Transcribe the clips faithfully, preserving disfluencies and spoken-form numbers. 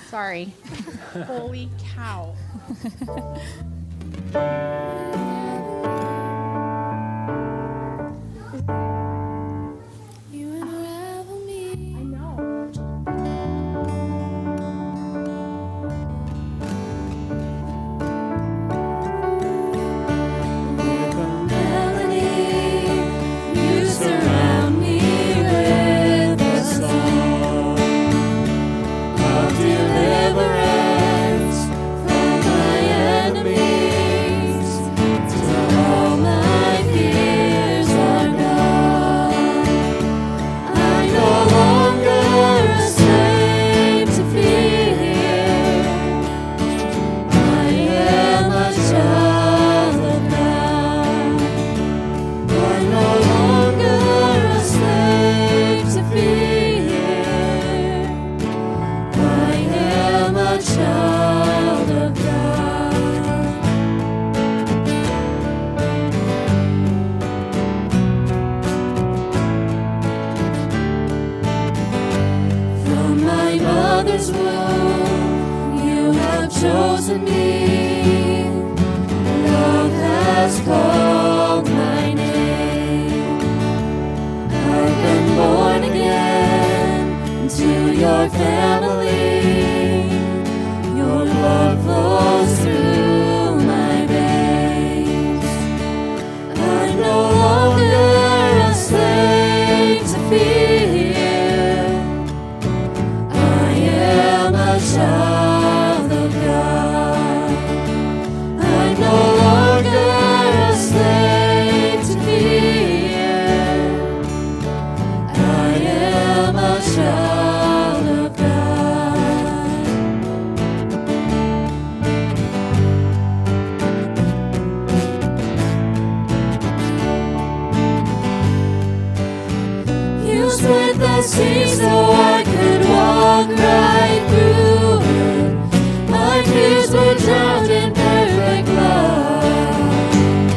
Sorry. Holy cow. You unravel me. I know. With a melody, you surround me with a song of deliverance from my enemies, till all my fears are gone. I'm no longer a slave to fear. I am a child of God. I'm no longer a slave to fear. I am a child of God. From my mother's womb, you have chosen me. Love has called my name. I've been born again into your family. Your love flows through my veins. I'm no longer a slave to fear. I am a child of God. I'm no longer a slave to fear. I am a child of God. You split the sea so I could walk right through it. My fears were drowned in perfect love.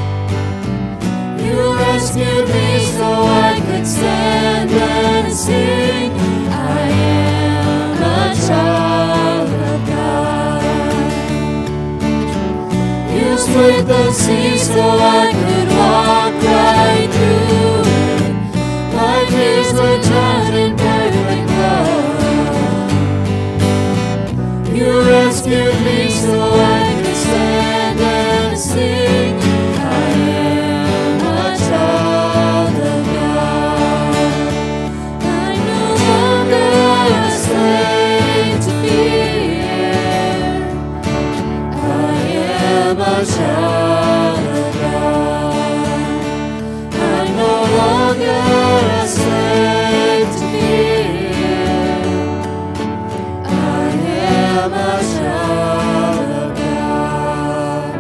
You rescued me so I could stand and sing. I am a child of God. You split the sea so I could walk right through it. My fears were drowned in perfect love. You rescued me so I could stand and sing. I am a child of God. I'm no longer a slave to fear. I am a child of God. I'm no longer a slave to fear. I am a child of God.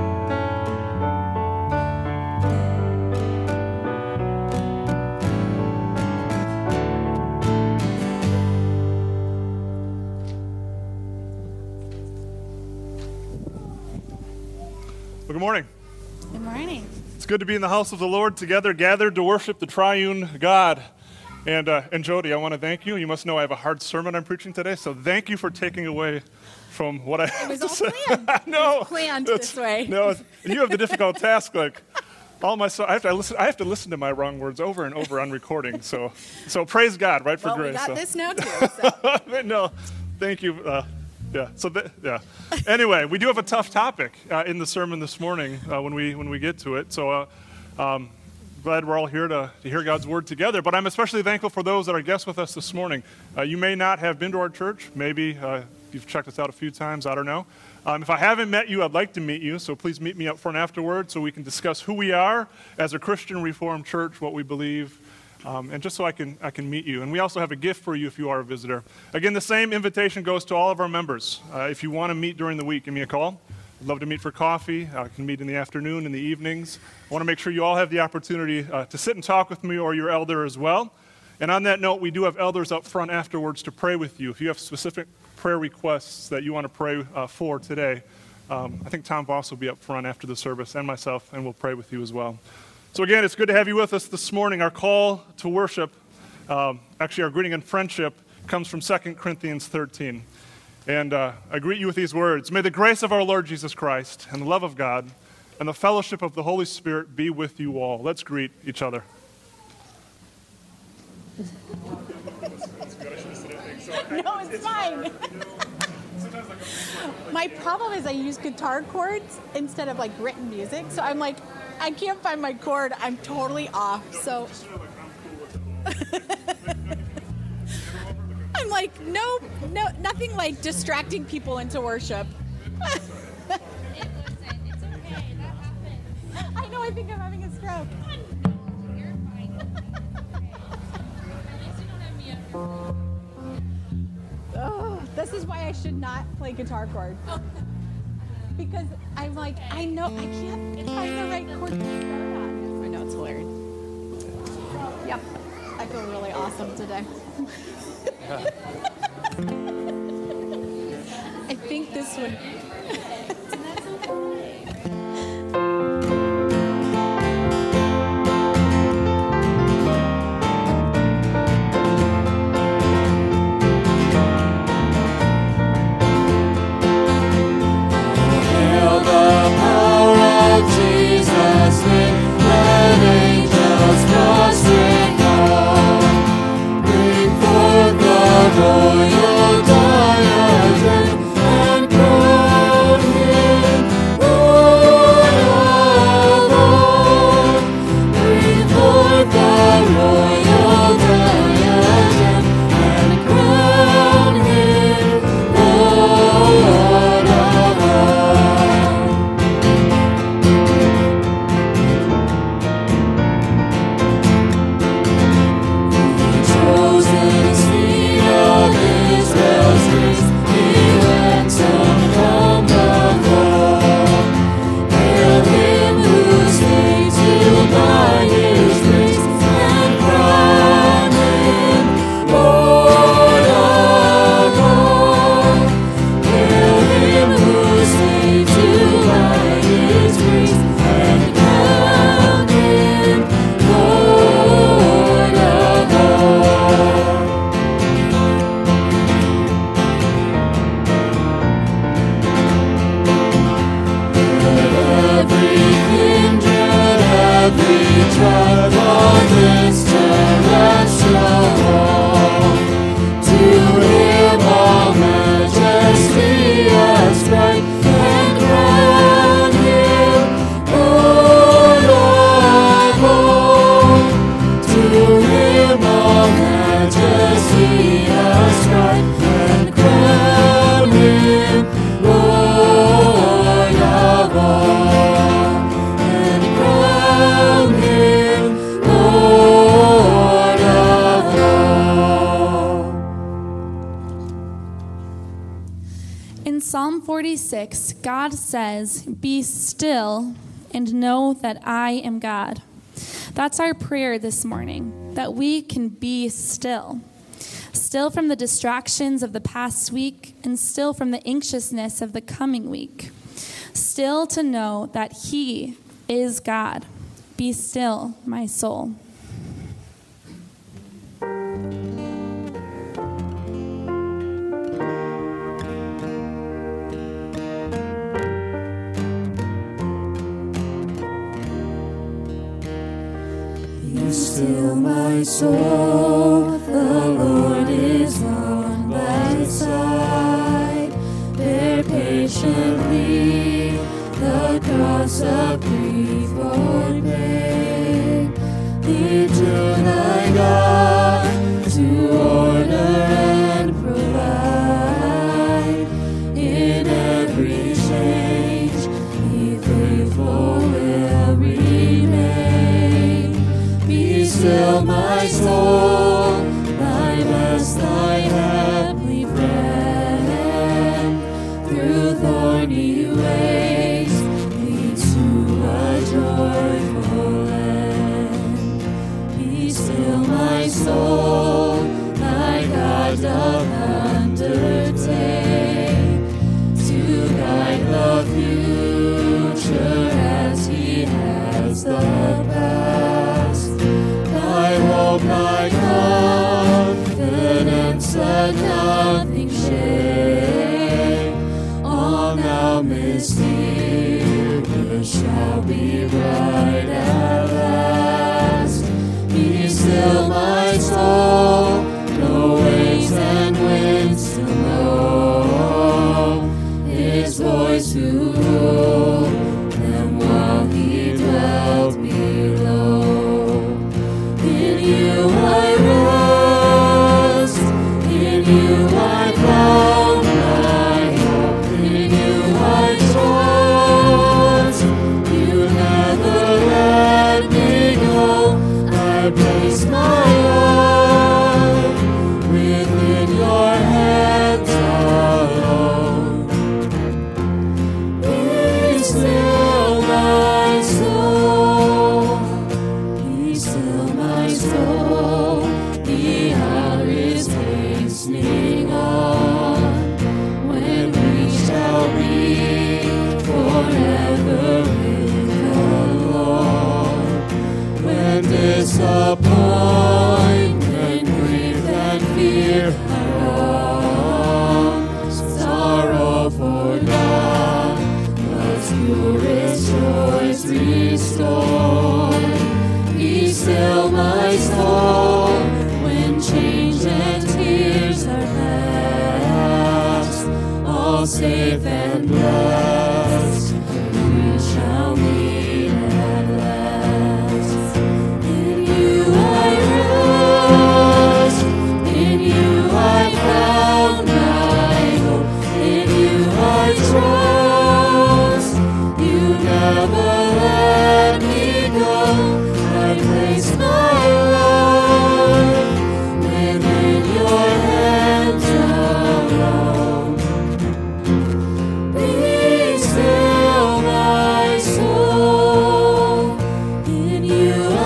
Well, good morning. Good morning. It's good to be in the house of the Lord together, gathered to worship the triune God. And uh, and Jody, I want to thank you. You must know I have a hard sermon I'm preaching today, so thank you for taking away from what I It was have to all say. planned. no, It was planned it's- this way. No, it's- and you have the difficult task, like all my. So I have to listen. I have to listen to my wrong words over and over on recording. So so praise God, right for Well, we grace. got so. this now too. So. no, thank you. Uh, yeah. So th- yeah. Anyway, we do have a tough topic uh, in the sermon this morning uh, when we when we get to it. So. Uh, um, Glad we're all here to, to hear God's word together, but I'm especially thankful for those that are guests with us this morning. Uh, you may not have been to our church. Maybe uh, you've checked us out a few times. I don't know. Um, if I haven't met you, I'd like to meet you, so please meet me up front afterwards so we can discuss who we are as a Christian Reformed church, what we believe, um, and just so I can, I can meet you. And we also have a gift for you if you are a visitor. Again, the same invitation goes to all of our members. Uh, if you want to meet during the week, give me a call. I'd love to meet for coffee. I can meet in the afternoon, in the evenings. I want to make sure you all have the opportunity uh, to sit and talk with me or your elder as well. And on that note, we do have elders up front afterwards to pray with you. If you have specific prayer requests that you want to pray uh, for today, um, I think Tom Voss will be up front after the service, and myself, and we'll pray with you as well. So again, it's good to have you with us this morning. Our call to worship, um, actually our greeting and friendship, comes from Second Corinthians thirteen. And uh, I greet you with these words. May the grace of our Lord Jesus Christ and the love of God and the fellowship of the Holy Spirit be with you all. Let's greet each other. No, it's fine. My problem is I use guitar chords instead of like written music. So I'm like, I can't find my chord. I'm totally off. So I'm like, no, no, nothing like distracting people into worship. I know, I think I'm having a stroke. Oh, this is why I should not play guitar chords. Because I'm like, I know, I can't find the right chord to start on. I know, it's hilarious. Yep, I feel really awesome today. I think this would... Royal diadem and crown him Lord of all. Bring forth the royal diadem and crown him Lord of all. The chosen seed of Israel's race, he ransomed from the fall. Hail him who's made to by his grace, and crown him Lord of all. Hail him who's made to by his grace, and crown him Lord of all. Every kindred, every tribe on this terrestrial wall, to him all majesty ascribe, and crown him Lord of all. To him all majesty ascribe, and crown him Lord of all, and crown him Lord of all. In Psalm forty-six, God says, "Be still and know that I am God." That's our prayer this morning, that we can be still. Still from the distractions of the past week and still from the anxiousness of the coming week. Still to know that He is God. Be still, my soul. Be still, my soul, the Lord is on thy side. Bear patiently the cross of grief obey. Lead to thy God to order and provide. In every change, He faithful will remain. Be still, my soul, thy best, thy heavenly friend. Through thorny ways leads to a joyful end. Be still, my soul, thy God doth undertake to guide the future as He has the past. Thy hope, thy confidence, that nothing shakes. this fear shall be bright at last. Be still, my soul, no waves and winds to know His voice to rule them while He dwelt below. In You I rest, in You I found my hope, in You I trust. You never let me go. I place my life within Your hands alone. Be still, my soul. Be still, my soul. The hour is hastening on when we shall be forever with the Lord. When disappointment, grief, and fear are gone, sorrow forgot, love's purest joys restored. Be still, my soul, when change and tears are past, all safe and blessed, we shall meet at last. In You I rest, in You I found my hope, in You I trust. You never let me go. I place my life within Your hands alone. Be still, my soul. In You I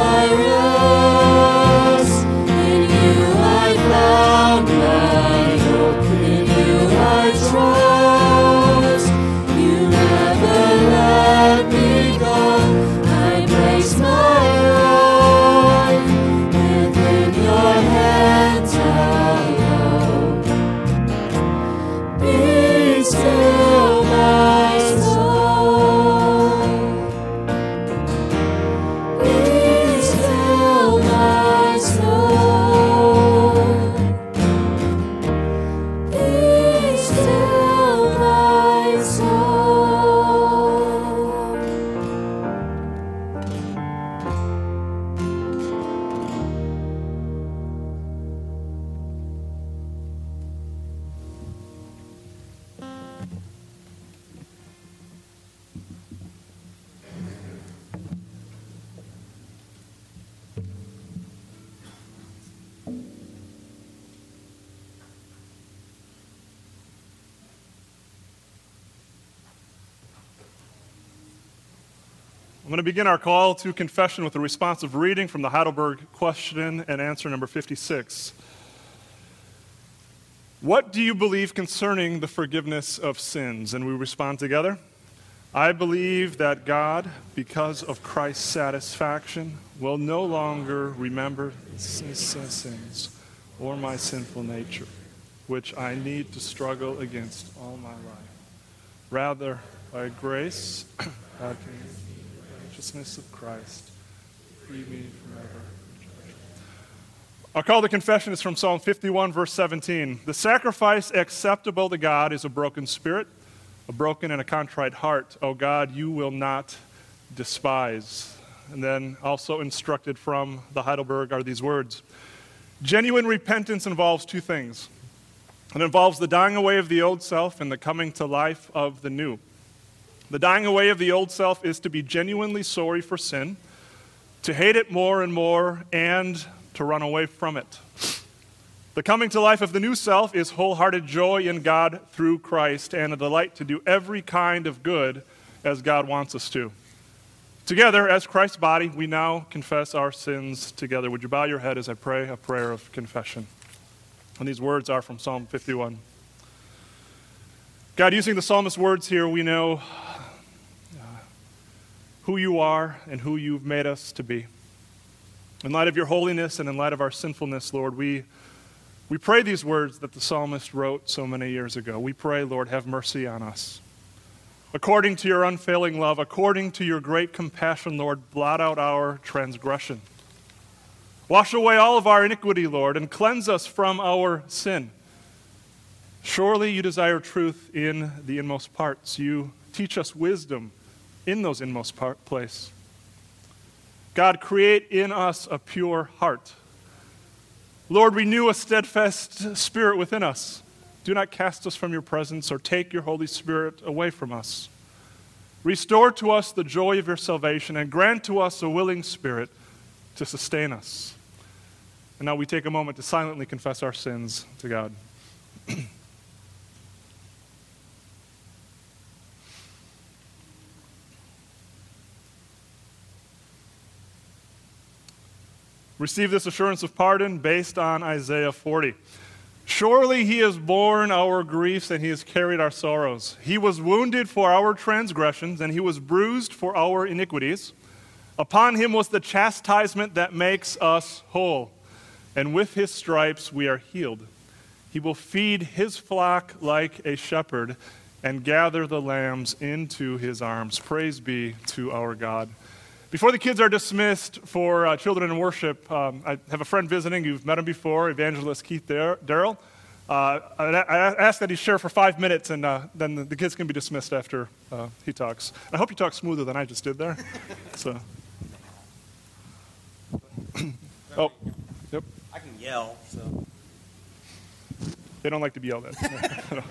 rest, in You I found my hope, in You I trust. You never let me go. I place my life within Your hands alone. Be still, my soul. Be still, my soul. Be still, my soul. I'm going to begin our call to confession with a responsive reading from the Heidelberg Question and Answer number fifty-six. What do you believe concerning the forgiveness of sins? And we respond together. I believe that God, because of Christ's satisfaction, will no longer remember sins or my sinful nature, which I need to struggle against all my life. Rather, by grace, God can righteousness of Christ, free me forever. Our call to confession is from Psalm fifty-one, verse seventeen. The sacrifice acceptable to God is a broken spirit, a broken and a contrite heart. O God, You will not despise. And then also instructed from the Heidelberg are these words. Genuine repentance involves two things. It involves the dying away of the old self and the coming to life of the new. The dying away of the old self is to be genuinely sorry for sin, to hate it more and more, and to run away from it. The coming to life of the new self is wholehearted joy in God through Christ and a delight to do every kind of good as God wants us to. Together, as Christ's body, we now confess our sins together. Would you bow your head as I pray a prayer of confession? And these words are from Psalm fifty-one. God, using the psalmist's words here, we know who You are and who You've made us to be. In light of Your holiness and in light of our sinfulness, Lord, we, we pray these words that the psalmist wrote so many years ago. We pray, Lord, have mercy on us. According to your unfailing love, according to your great compassion, Lord, blot out our transgression. Wash away all of our iniquity, Lord, and cleanse us from our sin. Surely you desire truth in the inmost parts. You teach us wisdom in those inmost part place. God, create in us a pure heart. Lord, renew a steadfast spirit within us. Do not cast us from your presence or take your Holy Spirit away from us. Restore to us the joy of your salvation and grant to us a willing spirit to sustain us. And now we take a moment to silently confess our sins to God. Receive this assurance of pardon based on Isaiah forty. Surely he has borne our griefs and he has carried our sorrows. He was wounded for our transgressions and he was bruised for our iniquities. Upon him was the chastisement that makes us whole, and with his stripes we are healed. He will feed his flock like a shepherd and gather the lambs into his arms. Praise be to our God. Before the kids are dismissed for uh, children in worship, um, I have a friend visiting. You've met him before, evangelist Keith Dar- Darrell. Uh, I, I asked that he share for five minutes, and uh, then the, the kids can be dismissed after uh, he talks. And I hope you talk smoother than I just did there. So, oh, yep. I can yell, so. They don't like to be yelled at.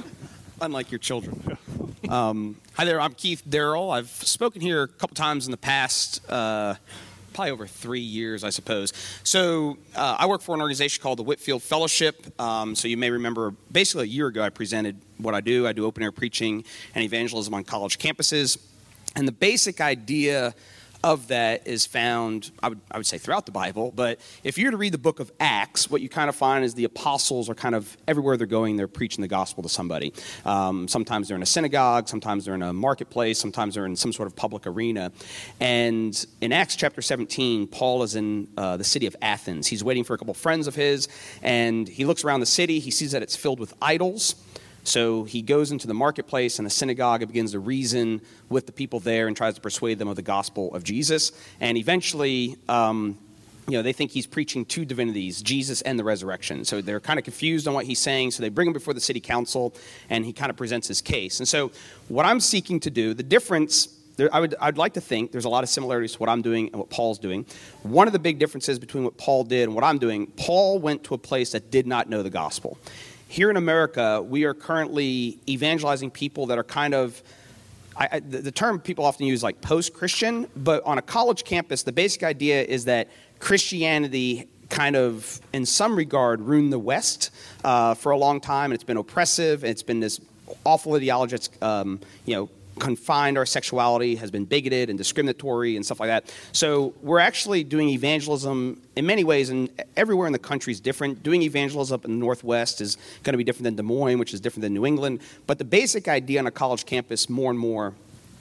Unlike your children. Um, hi there, I'm Keith Darrell. I've spoken here a couple times in the past, uh, probably over three years, I suppose. So uh, I work for an organization called the Whitfield Fellowship. Um, so you may remember, basically a year ago, I presented what I do. I do open-air preaching and evangelism on college campuses. And the basic idea of that is found, I would, I would say, throughout the Bible. But if you were to read the book of Acts, what you kind of find is the apostles are kind of everywhere they're going, they're preaching the gospel to somebody. Um, sometimes they're in a synagogue, sometimes they're in a marketplace, sometimes they're in some sort of public arena. And in Acts chapter seventeen, Paul is in uh, the city of Athens. He's waiting for a couple friends of his, and he looks around the city. He sees that it's filled with idols. So he goes into the marketplace and the synagogue and begins to reason with the people there and tries to persuade them of the gospel of Jesus. And eventually, um, you know, they think he's preaching two divinities, Jesus and the resurrection. So they're kind of confused on what he's saying. So they bring him before the city council, and he kind of presents his case. And so what I'm seeking to do, the difference, there, I would, I'd like to think there's a lot of similarities to what I'm doing and what Paul's doing. One of the big differences between what Paul did and what I'm doing, Paul went to a place that did not know the gospel. Here in America, we are currently evangelizing people that are kind of, I, I, the, the term people often use like post-Christian, but on a college campus, the basic idea is that Christianity kind of, in some regard, ruined the West uh, for a long time, and it's been oppressive, and it's been this awful ideology that's, um, you know, confined our sexuality, has been bigoted and discriminatory and stuff like that. So we're actually doing evangelism in many ways, and everywhere in the country is different. Doing evangelism up in the Northwest is going to be different than Des Moines, which is different than New England. But the basic idea on a college campus more and more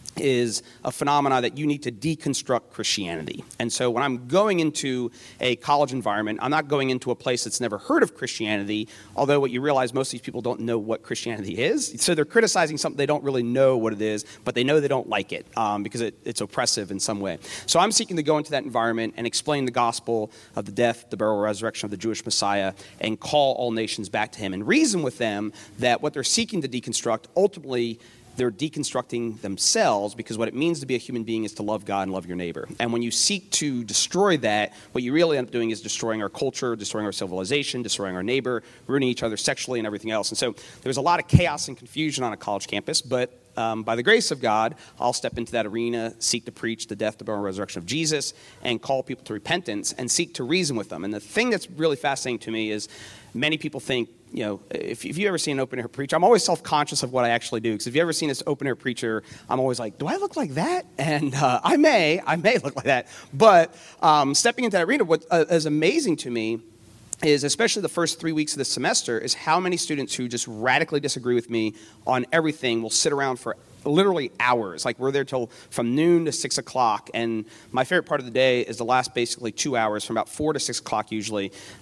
is a phenomena that you need to deconstruct Christianity. And so when I'm going into a college environment, I'm not going into a place that's never heard of Christianity, although what you realize, most of these people don't know what Christianity is. So they're criticizing something they don't really know what it is, but they know they don't like it um, because it, it's oppressive in some way. So I'm seeking to go into that environment and explain the gospel of the death, the burial, resurrection of the Jewish Messiah, and call all nations back to him and reason with them that what they're seeking to deconstruct ultimately they're deconstructing themselves, because what it means to be a human being is to love God and love your neighbor. And when you seek to destroy that, what you really end up doing is destroying our culture, destroying our civilization, destroying our neighbor, ruining each other sexually and everything else. And so there's a lot of chaos and confusion on a college campus, but um, by the grace of God, I'll step into that arena, seek to preach the death, the burial, and resurrection of Jesus, and call people to repentance and seek to reason with them. And the thing that's really fascinating to me is many people think, you know, if, if you ever see an open-air preacher, I'm always self-conscious of what I actually do. Because if you ever seen this open-air preacher, I'm always like, do I look like that? And uh, I may, I may look like that. But um, stepping into that arena, what uh, is amazing to me is, especially the first three weeks of the semester, is how many students who just radically disagree with me on everything will sit around for literally hours. Like, we're there till from noon to six o'clock, and my favorite part of the day is the last basically two hours, from about four to six o'clock usually. I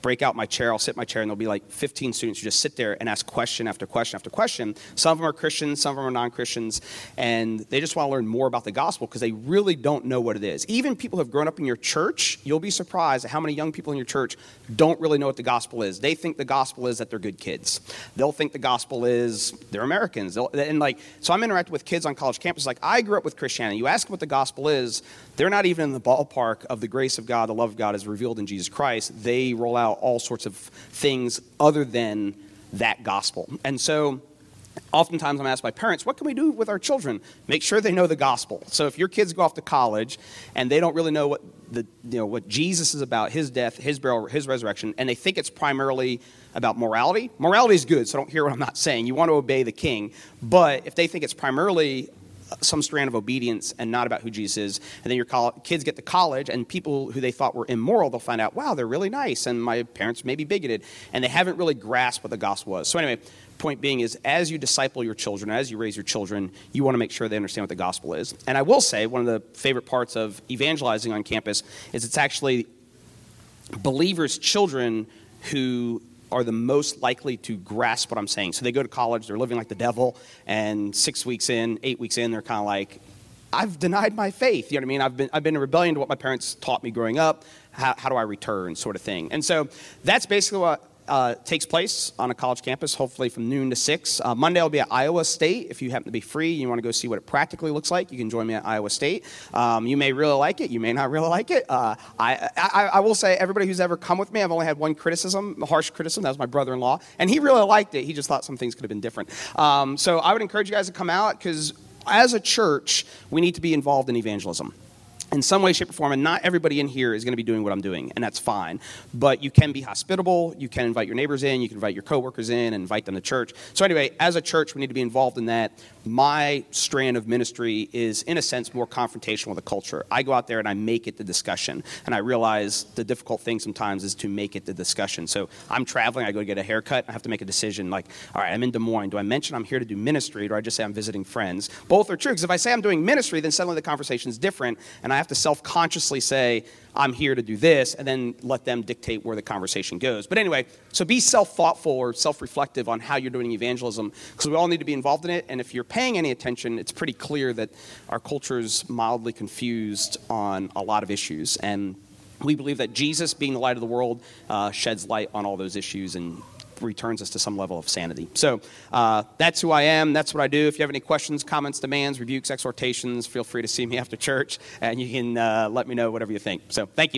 break out my chair, I'll sit in my chair, and there'll be like fifteen students who just sit there and ask question after question after question. Some of them are Christians, some of them are non-Christians, and they just want to learn more about the gospel because they really don't know what it is. Even people who have grown up in your church, you'll be surprised at how many young people in your church don't really know what the gospel is. They think the gospel is that they're good kids. They'll think the gospel is they're Americans. They'll, and like, so I'm interacting with kids on college campuses. Like, I grew up with Christianity. You ask them what the gospel is, they're not even in the ballpark of the grace of God, the love of God is revealed in Jesus Christ. They roll out all sorts of things other than that gospel. And so oftentimes I'm asked by parents, what can we do with our children? Make sure they know the gospel. So if your kids go off to college and they don't really know what the you know what Jesus is about, his death, his burial, his resurrection, and they think it's primarily about morality, morality is good, so don't hear what I'm not saying. You want to obey the king. But if they think it's primarily some strand of obedience and not about who Jesus is, and then your col- kids get to college, and people who they thought were immoral, they'll find out, wow, they're really nice, and my parents may be bigoted, and they haven't really grasped what the gospel was. So anyway, point being is, as you disciple your children, as you raise your children, you want to make sure they understand what the gospel is. And I will say, one of the favorite parts of evangelizing on campus is it's actually believers' children who are the most likely to grasp what I'm saying. So they go to college, they're living like the devil, and six weeks in, eight weeks in, they're kind of like, I've denied my faith. You know what I mean? I've been I've been in rebellion to what my parents taught me growing up. How, how do I return, sort of thing. And so that's basically what uh, takes place on a college campus, hopefully from noon to six. Uh, Monday I'll be at Iowa State. If you happen to be free, you want to go see what it practically looks like, you can join me at Iowa State. Um, you may really like it. You may not really like it. Uh, I, I, I will say, everybody who's ever come with me, I've only had one criticism, a harsh criticism. That was my brother-in-law, and he really liked it. He just thought some things could have been different. Um, so I would encourage you guys to come out, because as a church, we need to be involved in evangelism in some way, shape, or form, and not everybody in here is going to be doing what I'm doing, and that's fine. But you can be hospitable, you can invite your neighbors in, you can invite your coworkers in, and invite them to church. So anyway, as a church, we need to be involved in that. My strand of ministry is, in a sense, more confrontational with the culture. I go out there and I make it the discussion, and I realize the difficult thing sometimes is to make it the discussion. So I'm traveling, I go to get a haircut, I have to make a decision like, all right, I'm in Des Moines. Do I mention I'm here to do ministry, or do I just say I'm visiting friends? Both are true, because if I say I'm doing ministry, then suddenly the conversation is different, and I have to self-consciously say, I'm here to do this, and then let them dictate where the conversation goes. But anyway, so be self-thoughtful or self-reflective on how you're doing evangelism, because we all need to be involved in it. And if you're paying any attention, it's pretty clear that our culture is mildly confused on a lot of issues. And we believe that Jesus, being the light of the world, uh, sheds light on all those issues and returns us to some level of sanity. So uh, that's who I am. That's what I do. If you have any questions, comments, demands, rebukes, exhortations, feel free to see me after church, and you can uh, let me know whatever you think. So thank you.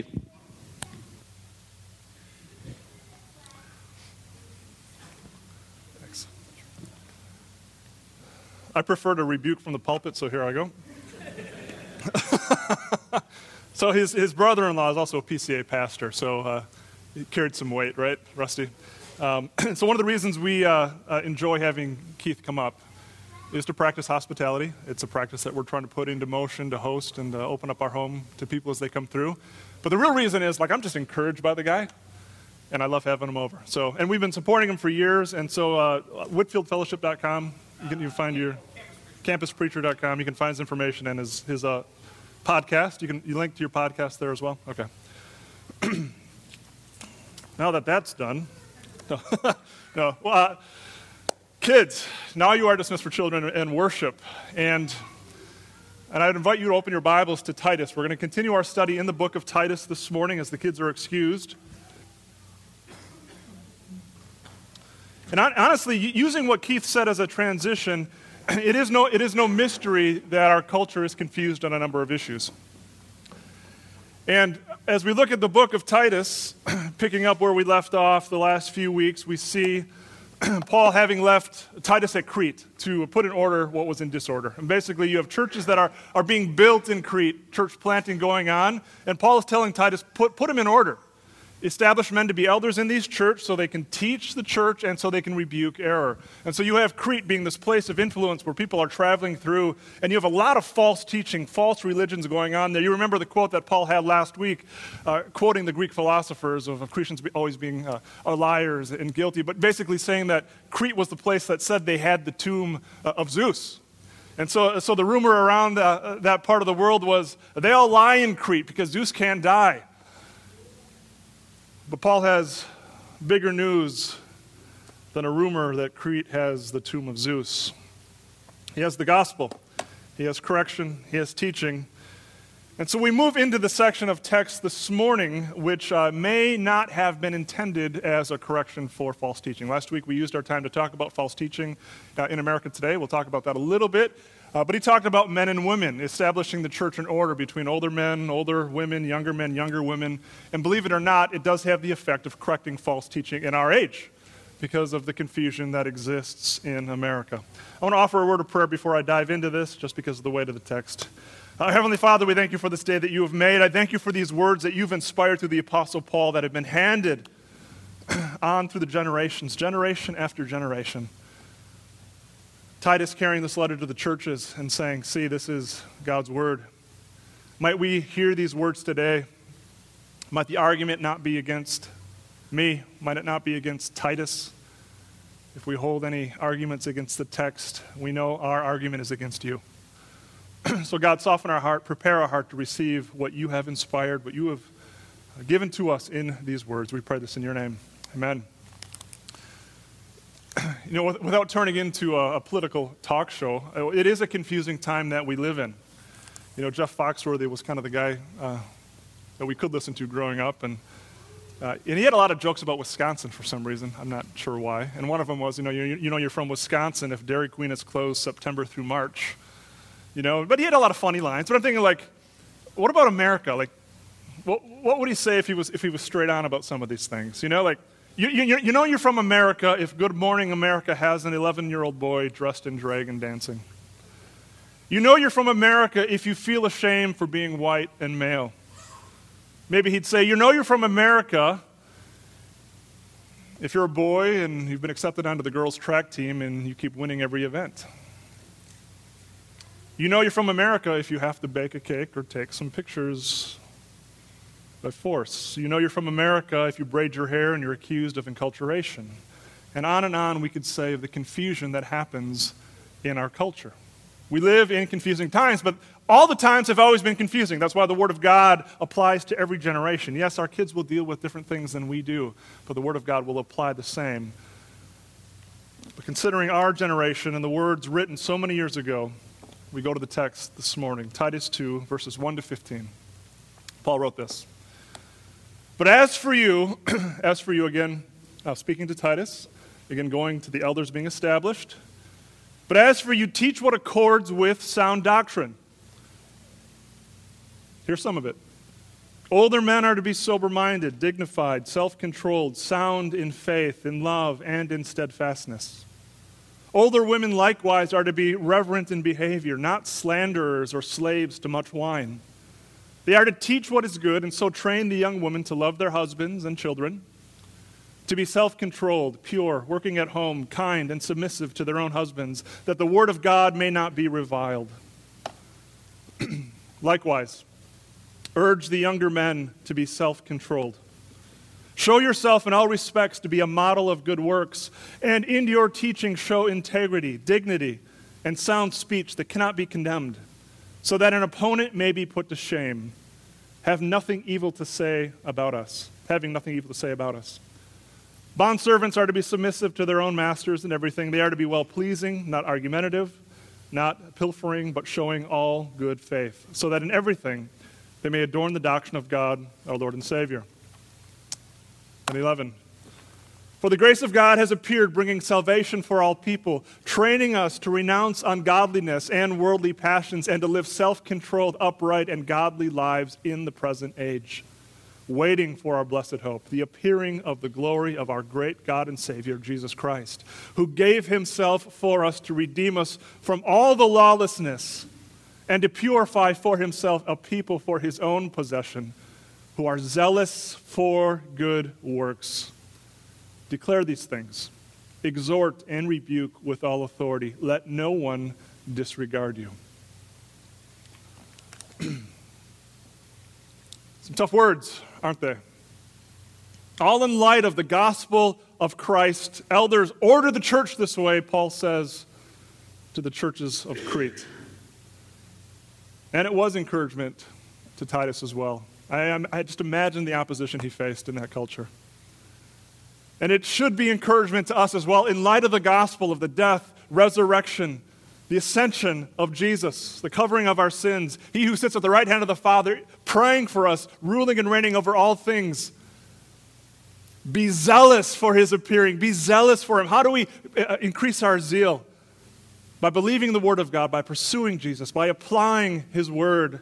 Thanks. I prefer to rebuke from the pulpit, so here I go. So his, his brother-in-law is also a P C A pastor, so uh, he carried some weight, right, Rusty? Um, so one of the reasons we uh, uh, enjoy having Keith come up is to practice hospitality. It's a practice that we're trying to put into motion to host and uh, open up our home to people as they come through. But the real reason is, like, I'm just encouraged by the guy, and I love having him over. So, and we've been supporting him for years, and so uh, whitfield fellowship dot com, you can, you can find your campus preacher dot com, you can find his information and his, his uh, podcast. You can you link to your podcast there as well? Okay. Now that that's done, No, no. Well, uh, kids, now you are dismissed for children and worship. And, and I'd invite you to open your Bibles to Titus. We're going to continue our study in the book of Titus this morning as the kids are excused. And honestly, using what Keith said as a transition, it is no, it is no mystery that our culture is confused on a number of issues. And as we look at the book of Titus, picking up where we left off the last few weeks, we see Paul having left Titus at Crete to put in order what was in disorder. And basically you have churches that are, are being built in Crete, church planting going on, and Paul is telling Titus, put, put them in order. Establish men to be elders in these church so they can teach the church and so they can rebuke error. And so you have Crete being this place of influence where people are traveling through, and you have a lot of false teaching, false religions going on there. You remember the quote that Paul had last week, uh, quoting the Greek philosophers of, of Christians be, always being uh, are liars and guilty, but basically saying that Crete was the place that said they had the tomb uh, of Zeus. And so, so the rumor around uh, that part of the world was they all lie in Crete because Zeus can't die. But Paul has bigger news than a rumor that Crete has the tomb of Zeus. He has the gospel. He has correction. He has teaching. And so we move into the section of text this morning, which uh, may not have been intended as a correction for false teaching. Last week we used our time to talk about false teaching uh, in America today. We'll talk about that a little bit. Uh, but he talked about men and women, establishing the church in order between older men, older women, younger men, younger women. And believe it or not, it does have the effect of correcting false teaching in our age because of the confusion that exists in America. I want to offer a word of prayer before I dive into this, just because of the weight of the text. Uh, Heavenly Father, we thank you for this day that you have made. I thank you for these words that you've inspired through the Apostle Paul that have been handed on through the generations, generation after generation. Titus carrying this letter to the churches and saying, see, this is God's word. Might we hear these words today? Might the argument not be against me? Might it not be against Titus? If we hold any arguments against the text, we know our argument is against you. So God, soften our heart, prepare our heart to receive what you have inspired, what you have given to us in these words. We pray this in your name. Amen. You know, without turning into a, a political talk show, it is a confusing time that we live in. You know, Jeff Foxworthy was kind of the guy uh, that we could listen to growing up, and uh, and he had a lot of jokes about Wisconsin for some reason. I'm not sure why. And one of them was, you know, you, you know, you're from Wisconsin if Dairy Queen is closed September through March. You know, but he had a lot of funny lines. But I'm thinking, like, what about America? Like, what what would he say if he was if he was straight on about some of these things? You know, like, you you you know you're from America if Good Morning America has an eleven-year-old boy dressed in drag and dancing. You know you're from America if you feel ashamed for being white and male. Maybe he'd say, you know you're from America if you're a boy and you've been accepted onto the girls' track team and you keep winning every event. You know you're from America if you have to bake a cake or take some pictures by force. You know you're from America if you braid your hair and you're accused of enculturation. And on and on we could say of the confusion that happens in our culture. We live in confusing times, but all the times have always been confusing. That's why the Word of God applies to every generation. Yes, our kids will deal with different things than we do, but the Word of God will apply the same. But considering our generation and the words written so many years ago, we go to the text this morning, Titus two, verses one to fifteen. Paul wrote this. But as for you, as for you, again, uh, speaking to Titus, again, going to the elders being established, but as for you, teach what accords with sound doctrine. Here's some of it. Older men are to be sober-minded, dignified, self-controlled, sound in faith, in love, and in steadfastness. Older women likewise are to be reverent in behavior, not slanderers or slaves to much wine. They are to teach what is good, and so train the young women to love their husbands and children, to be self-controlled, pure, working at home, kind, and submissive to their own husbands, that the word of God may not be reviled. Likewise, urge the younger men to be self-controlled. Show yourself in all respects to be a model of good works, and in your teaching show integrity, dignity, and sound speech that cannot be condemned, so that an opponent may be put to shame. Have nothing evil to say about us, having nothing evil to say about us. Bondservants are to be submissive to their own masters in everything. They are to be well-pleasing, not argumentative, not pilfering, but showing all good faith, so that in everything they may adorn the doctrine of God, our Lord and Savior. And eleven. For the grace of God has appeared, bringing salvation for all people, training us to renounce ungodliness and worldly passions, and to live self-controlled, upright, and godly lives in the present age, waiting for our blessed hope, the appearing of the glory of our great God and Savior, Jesus Christ, who gave himself for us to redeem us from all the lawlessness and to purify for himself a people for his own possession, who are zealous for good works. Declare these things. Exhort and rebuke with all authority. Let no one disregard you. Some tough words, aren't they? All in light of the gospel of Christ, elders, order the church this way, Paul says to the churches of Crete. And it was encouragement to Titus as well. I, I just imagine the opposition he faced in that culture. And it should be encouragement to us as well in light of the gospel of the death, resurrection, the ascension of Jesus, the covering of our sins, he who sits at the right hand of the Father, praying for us, ruling and reigning over all things. Be zealous for his appearing. Be zealous for him. How do we uh, increase our zeal? By believing the word of God, by pursuing Jesus, by applying his word.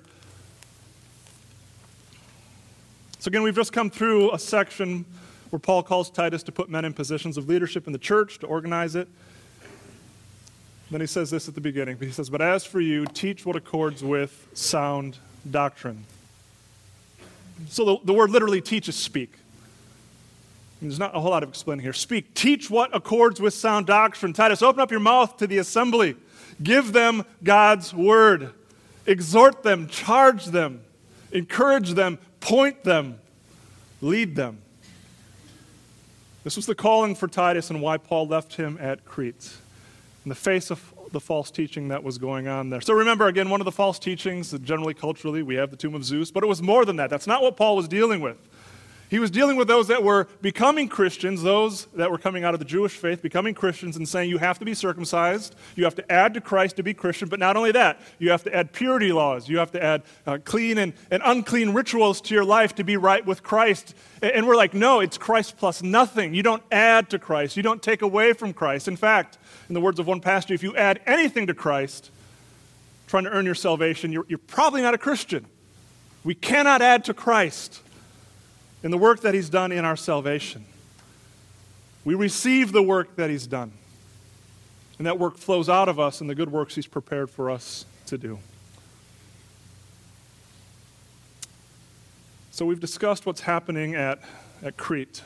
So again, we've just come through a section where Paul calls Titus to put men in positions of leadership in the church, to organize it. Then he says this at the beginning. He says, but as for you, teach what accords with sound doctrine. So the, the word literally teach is speak. There's not a whole lot of explaining here. Speak. Teach what accords with sound doctrine. Titus, open up your mouth to the assembly. Give them God's word. Exhort them. Charge them. Encourage them. Point them. Lead them. This was the calling for Titus and why Paul left him at Crete, in the face of the false teaching that was going on there. So remember, again, one of the false teachings, generally culturally, we have the tomb of Zeus, but it was more than that. That's not what Paul was dealing with. He was dealing with those that were becoming Christians, those that were coming out of the Jewish faith, becoming Christians and saying you have to be circumcised, you have to add to Christ to be Christian, but not only that, you have to add purity laws, you have to add uh, clean and, and unclean rituals to your life to be right with Christ. And, and we're like, no, it's Christ plus nothing. You don't add to Christ. You don't take away from Christ. In fact, in the words of one pastor, if you add anything to Christ, trying to earn your salvation, you're, you're probably not a Christian. We cannot add to Christ in the work that he's done in our salvation. We receive the work that he's done. And that work flows out of us in the good works he's prepared for us to do. So we've discussed what's happening at, at Crete.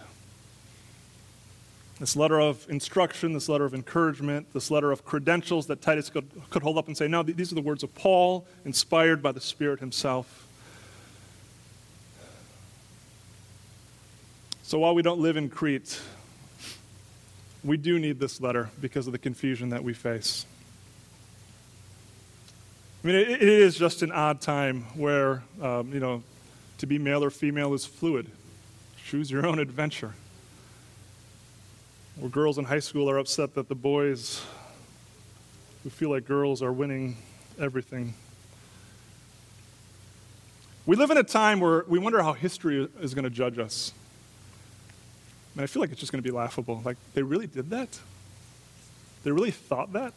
This letter of instruction, this letter of encouragement, this letter of credentials that Titus could, could hold up and say, no, these are the words of Paul, inspired by the Spirit himself. So while we don't live in Crete, we do need this letter because of the confusion that we face. I mean, it, it is just an odd time where, um, you know, to be male or female is fluid. Choose your own adventure. Where girls in high school are upset that the boys who feel like girls are winning everything. We live in a time where we wonder how history is going to judge us. And I feel like it's just going to be laughable. Like, they really did that? They really thought that?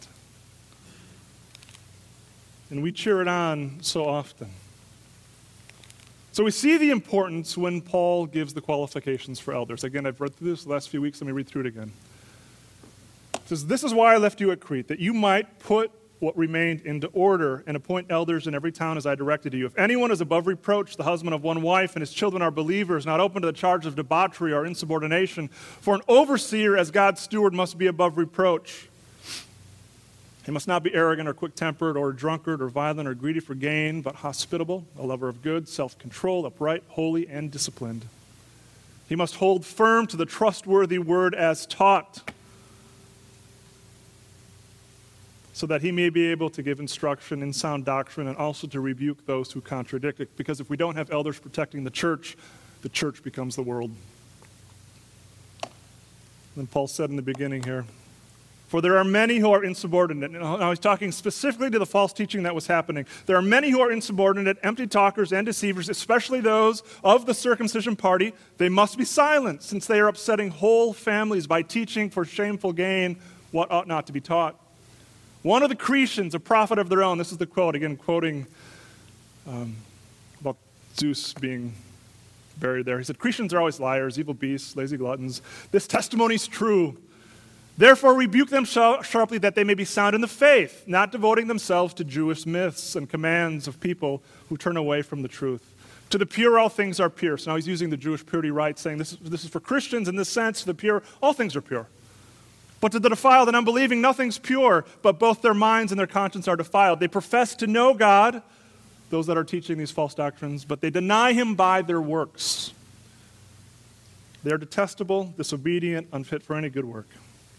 And we cheer it on so often. So we see the importance when Paul gives the qualifications for elders. Again, I've read through this the last few weeks. Let me read through it again. It says, this is why I left you at Crete, that you might put what remained into order and appoint elders in every town as I directed you. If anyone is above reproach, the husband of one wife, and his children are believers, not open to the charge of debauchery or insubordination, for an overseer as God's steward must be above reproach. He must not be arrogant or quick-tempered or a drunkard or violent or greedy for gain, but hospitable, a lover of good, self-controlled, upright, holy, and disciplined. He must hold firm to the trustworthy word as taught, so that he may be able to give instruction in sound doctrine and also to rebuke those who contradict it. Because if we don't have elders protecting the church, the church becomes the world. Then Paul said in the beginning here, for there are many who are insubordinate. Now he's talking specifically to the false teaching that was happening. There are many who are insubordinate, empty talkers and deceivers, especially those of the circumcision party. They must be silent, since they are upsetting whole families by teaching for shameful gain what ought not to be taught. One of the Cretians, a prophet of their own, this is the quote, again quoting um, about Zeus being buried there. He said, Cretians are always liars, evil beasts, lazy gluttons. This testimony is true. Therefore rebuke them sharply that they may be sound in the faith, not devoting themselves to Jewish myths and commands of people who turn away from the truth. To the pure, all things are pure. So now he's using the Jewish purity rite, saying this is, this is for Christians in this sense. To the pure, all things are pure. But to the defiled and unbelieving, nothing's pure, but both their minds and their conscience are defiled. They profess to know God, those that are teaching these false doctrines, but they deny him by their works. They are detestable, disobedient, unfit for any good work.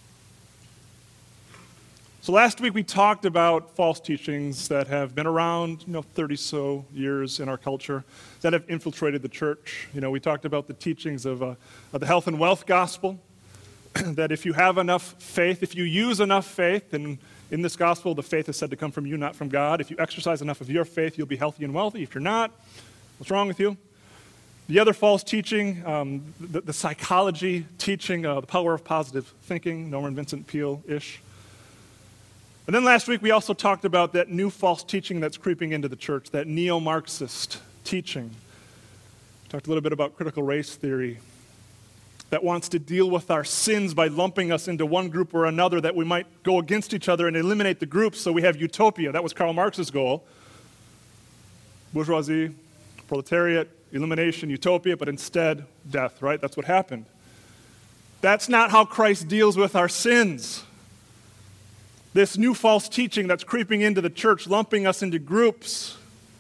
So last week we talked about false teachings that have been around, you know, thirty so years in our culture, that have infiltrated the church. You know, we talked about the teachings of, uh, of the health and wealth gospel, that if you have enough faith, if you use enough faith, and in this gospel, the faith is said to come from you, not from God. If you exercise enough of your faith, you'll be healthy and wealthy. If you're not, what's wrong with you? The other false teaching, um, the, the psychology teaching, uh, the power of positive thinking, Norman Vincent Peale-ish. And then last week, we also talked about that new false teaching that's creeping into the church, that neo-Marxist teaching. We talked a little bit about critical race theory that wants to deal with our sins by lumping us into one group or another, that we might go against each other and eliminate the groups so we have utopia. That was Karl Marx's goal. Bourgeoisie, proletariat, elimination, utopia, but instead death, right? That's what happened. That's not how Christ deals with our sins. This new false teaching that's creeping into the church, lumping us into groups,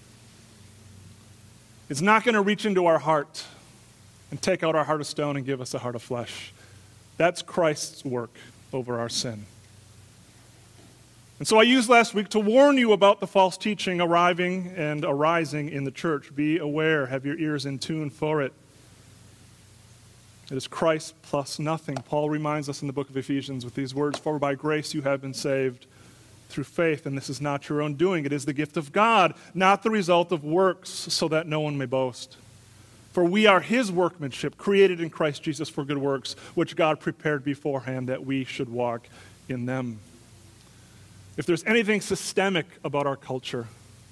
is not going to reach into our heart and take out our heart of stone and give us a heart of flesh. That's Christ's work over our sin. And so I used last week to warn you about the false teaching arriving and arising in the church. Be aware, have your ears in tune for it. It is Christ plus nothing. Paul reminds us in the book of Ephesians with these words, "For by grace you have been saved through faith, and this is not your own doing. It is the gift of God, not the result of works, so that no one may boast. For we are his workmanship, created in Christ Jesus for good works, which God prepared beforehand that we should walk in them." If there's anything systemic about our culture,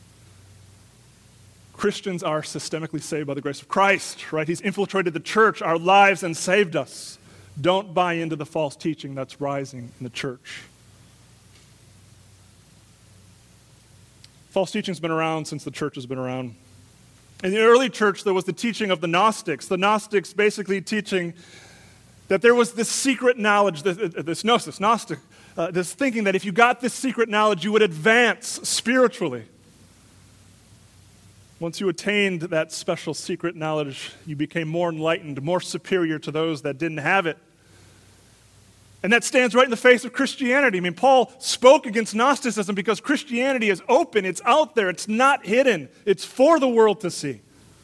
Christians are systemically saved by the grace of Christ, right? He's infiltrated the church, our lives, and saved us. Don't buy into the false teaching that's rising in the church. False teaching's been around since the church has been around. In the early church, there was the teaching of the Gnostics. The Gnostics basically teaching that there was this secret knowledge, this, this gnosis, Gnostic, uh, this thinking that if you got this secret knowledge, you would advance spiritually. Once you attained that special secret knowledge, you became more enlightened, more superior to those that didn't have it. And that stands right in the face of Christianity. I mean, Paul spoke against Gnosticism because Christianity is open, it's out there, it's not hidden, it's for the world to see.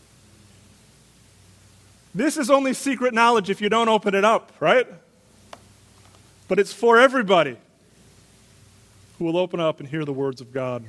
This is only secret knowledge if you don't open it up, right? But it's for everybody who will open up and hear the words of God.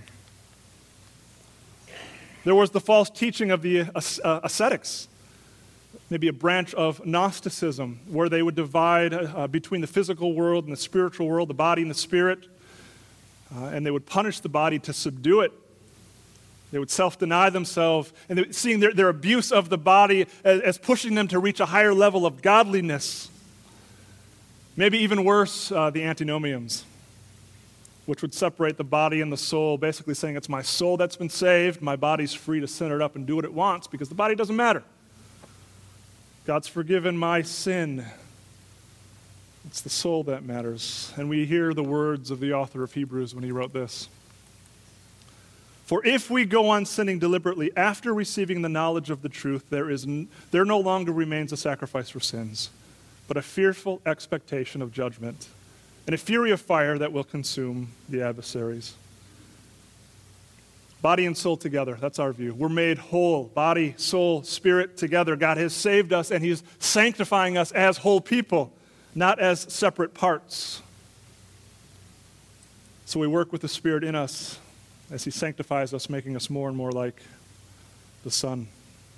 There was the false teaching of the uh, ascetics, maybe a branch of Gnosticism, where they would divide uh, between the physical world and the spiritual world, the body and the spirit, uh, and they would punish the body to subdue it. They would self-deny themselves, and they, seeing their, their abuse of the body as, as pushing them to reach a higher level of godliness. Maybe even worse, uh, the antinomians, which would separate the body and the soul, basically saying it's my soul that's been saved, my body's free to sin it up and do what it wants because the body doesn't matter. God's forgiven my sin. It's the soul that matters. And we hear the words of the author of Hebrews when he wrote this. "For if we go on sinning deliberately after receiving the knowledge of the truth, there is n- there no longer remains a sacrifice for sins, but a fearful expectation of judgment, and a fury of fire that will consume the adversaries." Body and soul together, that's our view. We're made whole, body, soul, spirit together. God has saved us, and he's sanctifying us as whole people, not as separate parts. So we work with the Spirit in us as he sanctifies us, making us more and more like the Son.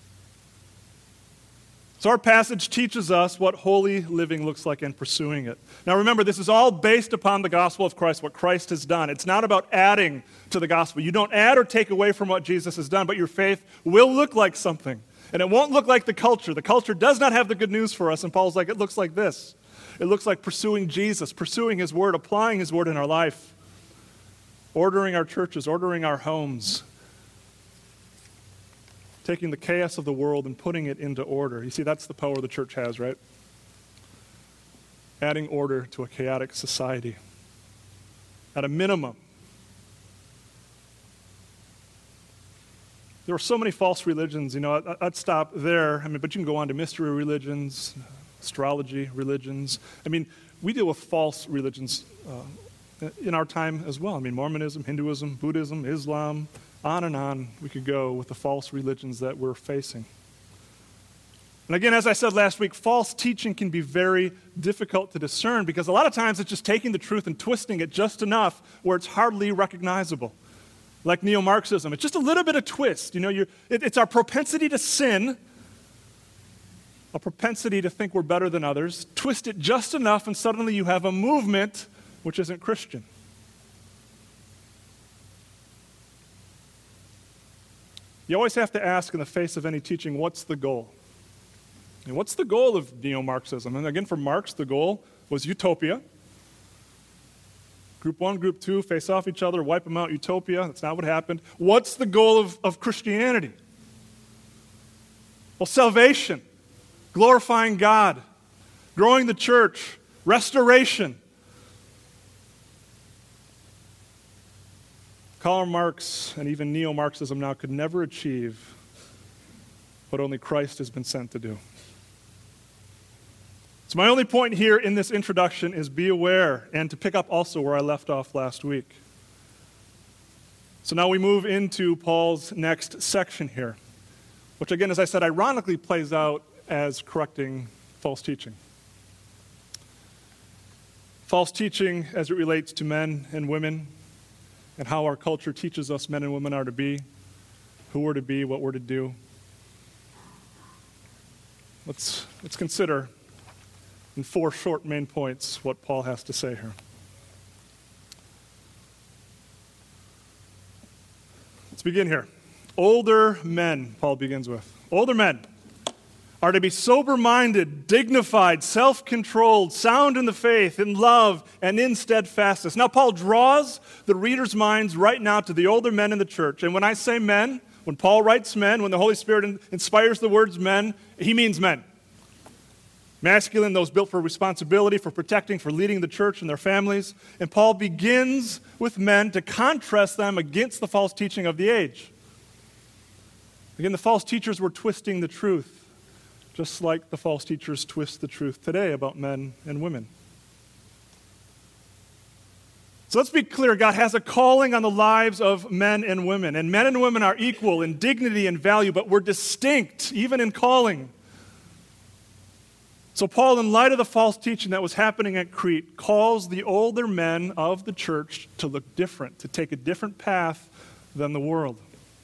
So our passage teaches us what holy living looks like and pursuing it. Now remember, this is all based upon the gospel of Christ, what Christ has done. It's not about adding to the gospel. You don't add or take away from what Jesus has done, but your faith will look like something. And it won't look like the culture. The culture does not have the good news for us, and Paul's like, it looks like this. It looks like pursuing Jesus, pursuing his word, applying his word in our life, ordering our churches, ordering our homes, taking the chaos of the world and putting it into order. You see, that's the power the church has, right? Adding order to a chaotic society. At a minimum. There are so many false religions, you know, I'd stop there. I mean, but you can go on to mystery religions, astrology religions. I mean, we deal with false religions uh, in our time as well. I mean, Mormonism, Hinduism, Buddhism, Islam, on and on we could go with the false religions that we're facing. And again, as I said last week, false teaching can be very difficult to discern because a lot of times it's just taking the truth and twisting it just enough where it's hardly recognizable. Like neo-Marxism. It's just a little bit of twist. You know, you're, it, it's our propensity to sin, a propensity to think we're better than others. Twist it just enough and suddenly you have a movement which isn't Christian. You always have to ask in the face of any teaching, what's the goal? And what's the goal of neo-Marxism? And again, for Marx, the goal was utopia. Group one, group two, face off each other, wipe them out, utopia. That's not what happened. What's the goal of, of Christianity? Well, salvation, glorifying God, growing the church, restoration. Karl Marx and even neo-Marxism now could never achieve what only Christ has been sent to do. So my only point here in this introduction is be aware and to pick up also where I left off last week. So now we move into Paul's next section here, which again, as I said, ironically plays out as correcting false teaching. False teaching as it relates to men and women and how our culture teaches us men and women are to be, who we're to be, what we're to do. Let's, let's consider in four short main points what Paul has to say here. Let's begin here. Older men, Paul begins with. Older men are to be sober-minded, dignified, self-controlled, sound in the faith, in love, and in steadfastness. Now, Paul draws the reader's minds right now to the older men in the church. And when I say men, when Paul writes men, when the Holy Spirit in- inspires the words men, he means men. Masculine, those built for responsibility, for protecting, for leading the church and their families. And Paul begins with men to contrast them against the false teaching of the age. Again, the false teachers were twisting the truth, just like the false teachers twist the truth today about men and women. So let's be clear, God has a calling on the lives of men and women. And men and women are equal in dignity and value, but we're distinct, even in calling. So Paul, in light of the false teaching that was happening at Crete, calls the older men of the church to look different, to take a different path than the world.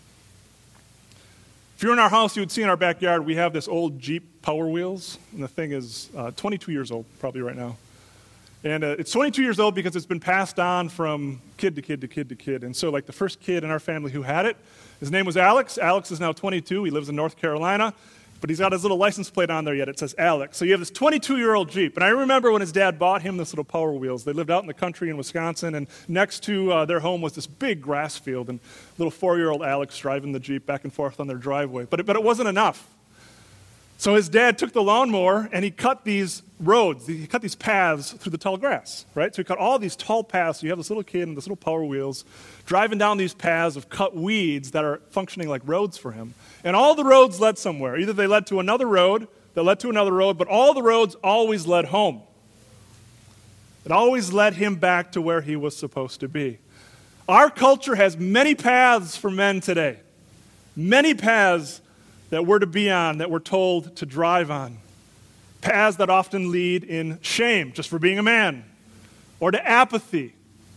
If you're in our house, you would see in our backyard, we have this old Jeep Power Wheels, and the thing is uh, twenty-two years old, probably right now. And uh, it's twenty-two years old because it's been passed on from kid to kid to kid to kid. And so like the first kid in our family who had it, his name was Alex. Alex is now twenty-two. He lives in North Carolina. But he's got his little license plate on there yet. It says Alex. So you have this twenty-two-year-old Jeep. And I remember when his dad bought him this little Power Wheels. They lived out in the country in Wisconsin, and next to uh, their home was this big grass field, and little four-year-old Alex driving the Jeep back and forth on their driveway. But it, but it wasn't enough. So his dad took the lawnmower, and he cut these roads. He cut these paths through the tall grass, right? So he cut all these tall paths. So you have this little kid and this little Power Wheels driving down these paths of cut weeds that are functioning like roads for him. And all the roads led somewhere. Either they led to another road, that led to another road, but all the roads always led home. It always led him back to where he was supposed to be. Our culture has many paths for men today. Many paths that we're to be on, that we're told to drive on. Paths that often lead in shame, just for being a man, or to apathy.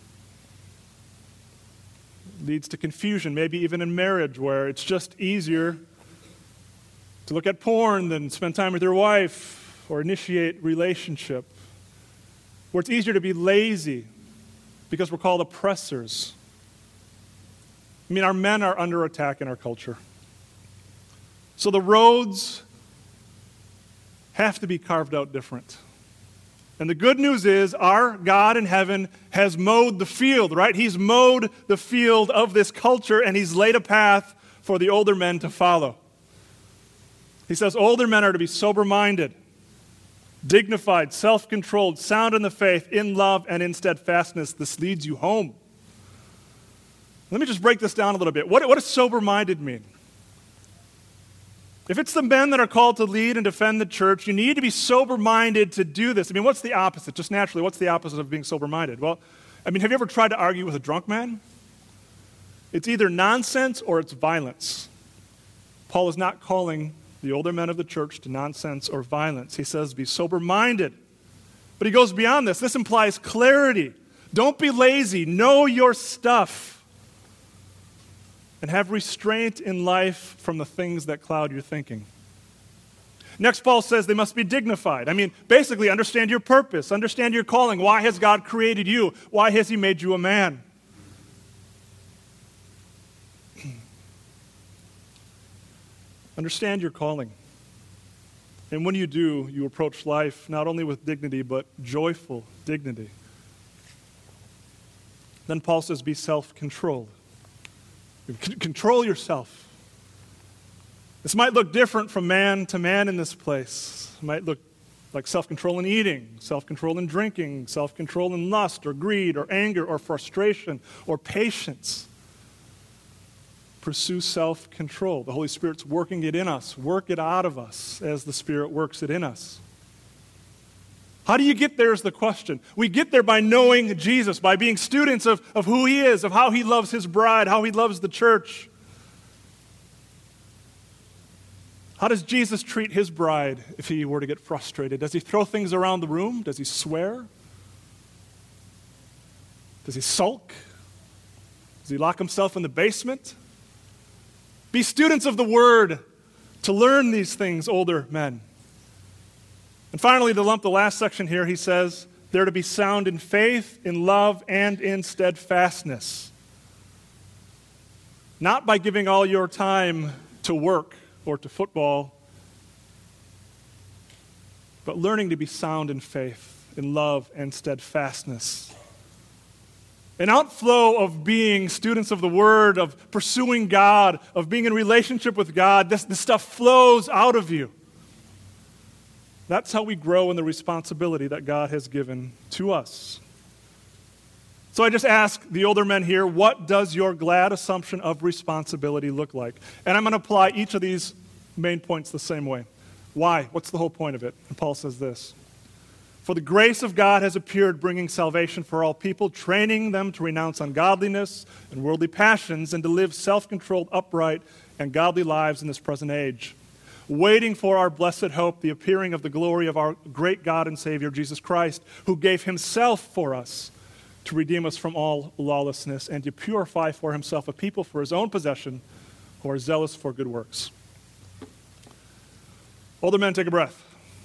Leads to confusion, maybe even in marriage, where it's just easier to look at porn than spend time with your wife or initiate relationship. Where it's easier to be lazy because we're called oppressors. I mean, our men are under attack in our culture. So the roads have to be carved out different. And the good news is our God in heaven has mowed the field, right? He's mowed the field of this culture, and he's laid a path for the older men to follow. He says older men are to be sober-minded, dignified, self-controlled, sound in the faith, in love, and in steadfastness. This leads you home. Let me just break this down a little bit. What, what does sober-minded mean? If it's the men that are called to lead and defend the church, you need to be sober-minded to do this. I mean, what's the opposite? Just naturally, what's the opposite of being sober-minded? Well, I mean, have you ever tried to argue with a drunk man? It's either nonsense or it's violence. Paul is not calling the older men of the church to nonsense or violence. He says, be sober-minded. But he goes beyond this. This implies clarity. Don't be lazy. Know your stuff. And have restraint in life from the things that cloud your thinking. Next, Paul says they must be dignified. I mean, basically, understand your purpose. Understand your calling. Why has God created you? Why has he made you a man? Understand your calling. And when you do, you approach life not only with dignity, but joyful dignity. Then Paul says, be self-controlled. C- control yourself. This might look different from man to man in this place. It might look like self-control in eating, self-control in drinking, self-control in lust or greed or anger or frustration or patience. Pursue self-control. The Holy Spirit's working it in us. Work it out of us as the Spirit works it in us. How do you get there is the question. We get there by knowing Jesus, by being students of, of who he is, of how he loves his bride, how he loves the church. How does Jesus treat his bride if he were to get frustrated? Does he throw things around the room? Does he swear? Does he sulk? Does he lock himself in the basement? Be students of the Word to learn these things, older men. And finally, to lump the last section here, he says, they're to be sound in faith, in love, and in steadfastness. Not by giving all your time to work or to football, but learning to be sound in faith, in love, and steadfastness. An outflow of being students of the Word, of pursuing God, of being in relationship with God, this, this stuff flows out of you. That's how we grow in the responsibility that God has given to us. So I just ask the older men here, what does your glad assumption of responsibility look like? And I'm going to apply each of these main points the same way. Why? What's the whole point of it? And Paul says this. For the grace of God has appeared, bringing salvation for all people, training them to renounce ungodliness and worldly passions and to live self-controlled, upright, and godly lives in this present age, waiting for our blessed hope, the appearing of the glory of our great God and Savior, Jesus Christ, who gave himself for us to redeem us from all lawlessness and to purify for himself a people for his own possession who are zealous for good works. Older men, take a breath.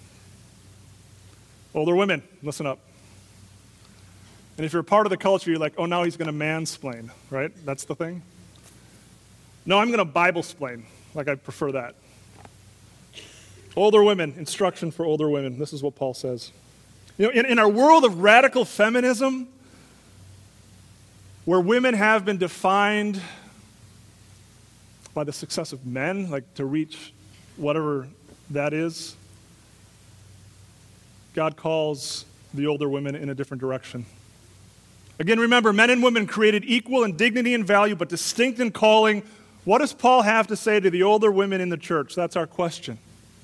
Older women, listen up. And if you're a part of the culture, you're like, oh, now he's going to mansplain, right? That's the thing? No, I'm going to Bible-splain. Like, I prefer that. Older women, instruction for older women. This is what Paul says. You know, in, in our world of radical feminism, where women have been defined by the success of men, like to reach whatever that is, God calls the older women in a different direction. Again, remember, men and women created equal in dignity and value, but distinct in calling. What does Paul have to say to the older women in the church? That's our question.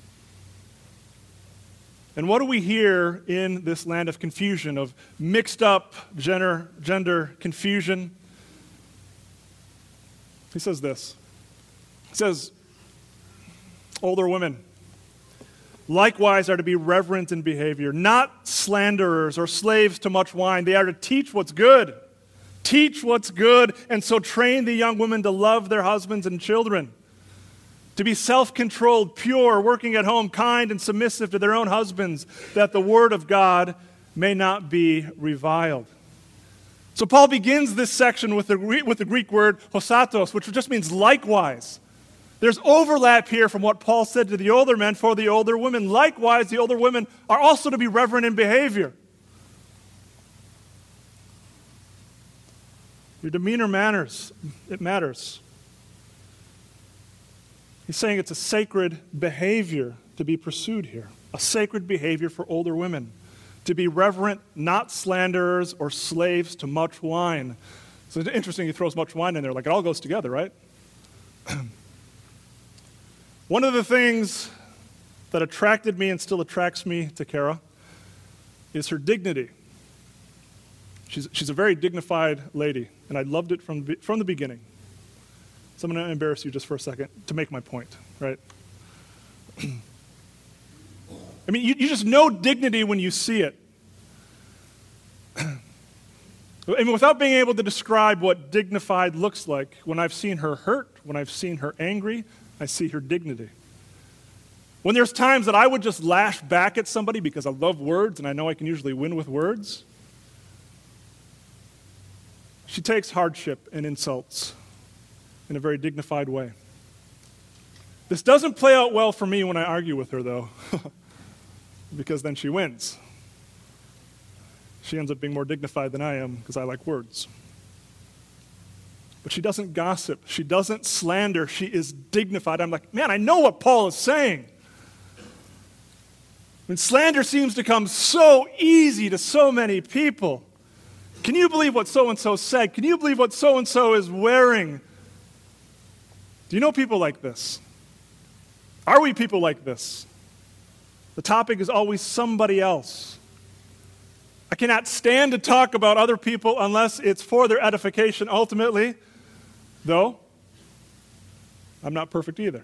And what do we hear in this land of confusion, of mixed up gender, gender confusion? He says this. He says, older women, likewise are to be reverent in behavior, not slanderers or slaves to much wine. They are to teach what's good. Teach what's good, and so train the young women to love their husbands and children, to be self-controlled, pure, working at home, kind and submissive to their own husbands, that the word of God may not be reviled. So Paul begins this section with the, with the Greek word hosatos, which just means likewise. There's overlap here from what Paul said to the older men for the older women. Likewise, the older women are also to be reverent in behavior. Your demeanor matters. It matters. He's saying it's a sacred behavior to be pursued here. A sacred behavior for older women. To be reverent, not slanderers or slaves to much wine. So it's interesting he throws much wine in there. Like it all goes together, right? One of the things that attracted me and still attracts me to Kara is her dignity. She's, she's a very dignified lady, and I loved it from, from the beginning. So I'm going to embarrass you just for a second to make my point, right? I mean, you, you just know dignity when you see it. I mean, without being able to describe what dignified looks like, when I've seen her hurt, when I've seen her angry, I see her dignity. When there's times that I would just lash back at somebody because I love words and I know I can usually win with words, she takes hardship and insults in a very dignified way. This doesn't play out well for me when I argue with her, though, because then she wins. She ends up being more dignified than I am because I like words. But she doesn't gossip. She doesn't slander. She is dignified. I'm like, man, I know what Paul is saying. When slander seems to come so easy to so many people. Can you believe what so-and-so said? Can you believe what so-and-so is wearing? Do you know people like this? Are we people like this? The topic is always somebody else. I cannot stand to talk about other people unless it's for their edification ultimately, though I'm not perfect either.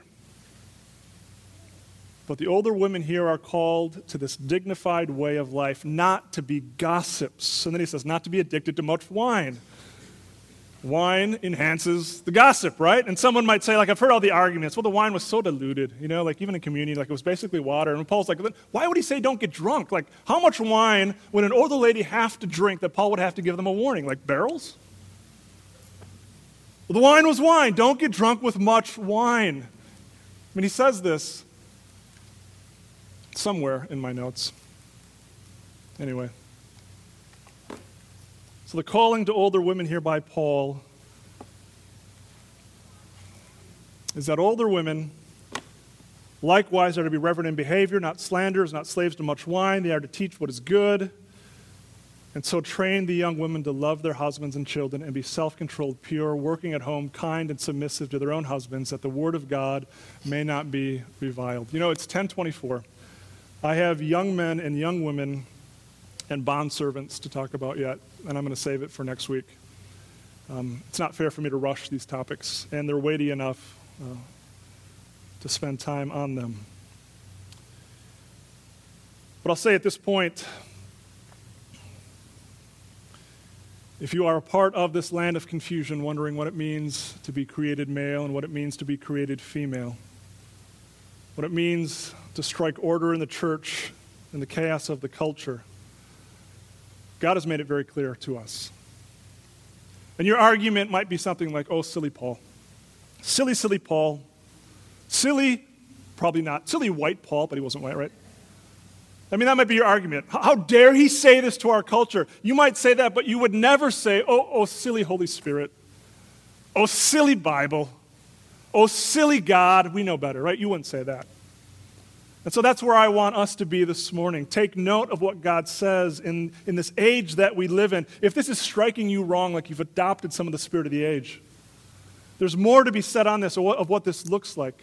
But the older women here are called to this dignified way of life, not to be gossips. And then he says, not to be addicted to much wine. Wine enhances the gossip, right? And someone might say, like, I've heard all the arguments. Well, the wine was so diluted, you know, like even in communion, like it was basically water. And Paul's like, why would he say don't get drunk? Like, how much wine would an older lady have to drink that Paul would have to give them a warning? Like barrels? Well, the wine was wine. Don't get drunk with much wine. I mean, he says this somewhere in my notes. Anyway. So the calling to older women here by Paul is that older women likewise are to be reverent in behavior, not slanderers, not slaves to much wine. They are to teach what is good, and so train the young women to love their husbands and children and be self-controlled, pure, working at home, kind and submissive to their own husbands, that the word of God may not be reviled. You know, it's ten twenty-four. I have young men and young women and bondservants to talk about yet, and I'm going to save it for next week. Um, it's not fair for me to rush these topics, and they're weighty enough uh, to spend time on them. But I'll say at this point, if you are a part of this land of confusion, wondering what it means to be created male and what it means to be created female, what it means to strike order in the church in the chaos of the culture, God has made it very clear to us. And your argument might be something like, oh, silly Paul. Silly, silly Paul. Silly, probably not. Silly white Paul, but he wasn't white, right? I mean, that might be your argument. How dare he say this to our culture? You might say that, but you would never say, oh, oh, silly Holy Spirit. Oh, silly Bible. Oh, silly God. We know better, right? You wouldn't say that. And so that's where I want us to be this morning. Take note of what God says in, in this age that we live in. If this is striking you wrong, like you've adopted some of the spirit of the age, there's more to be said on this, of what, of what this looks like.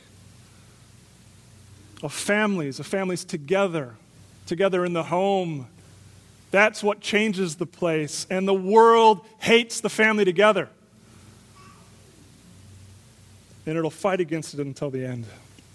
Of families, of families together, together in the home. That's what changes the place. And the world hates the family together. And it'll fight against it until the end.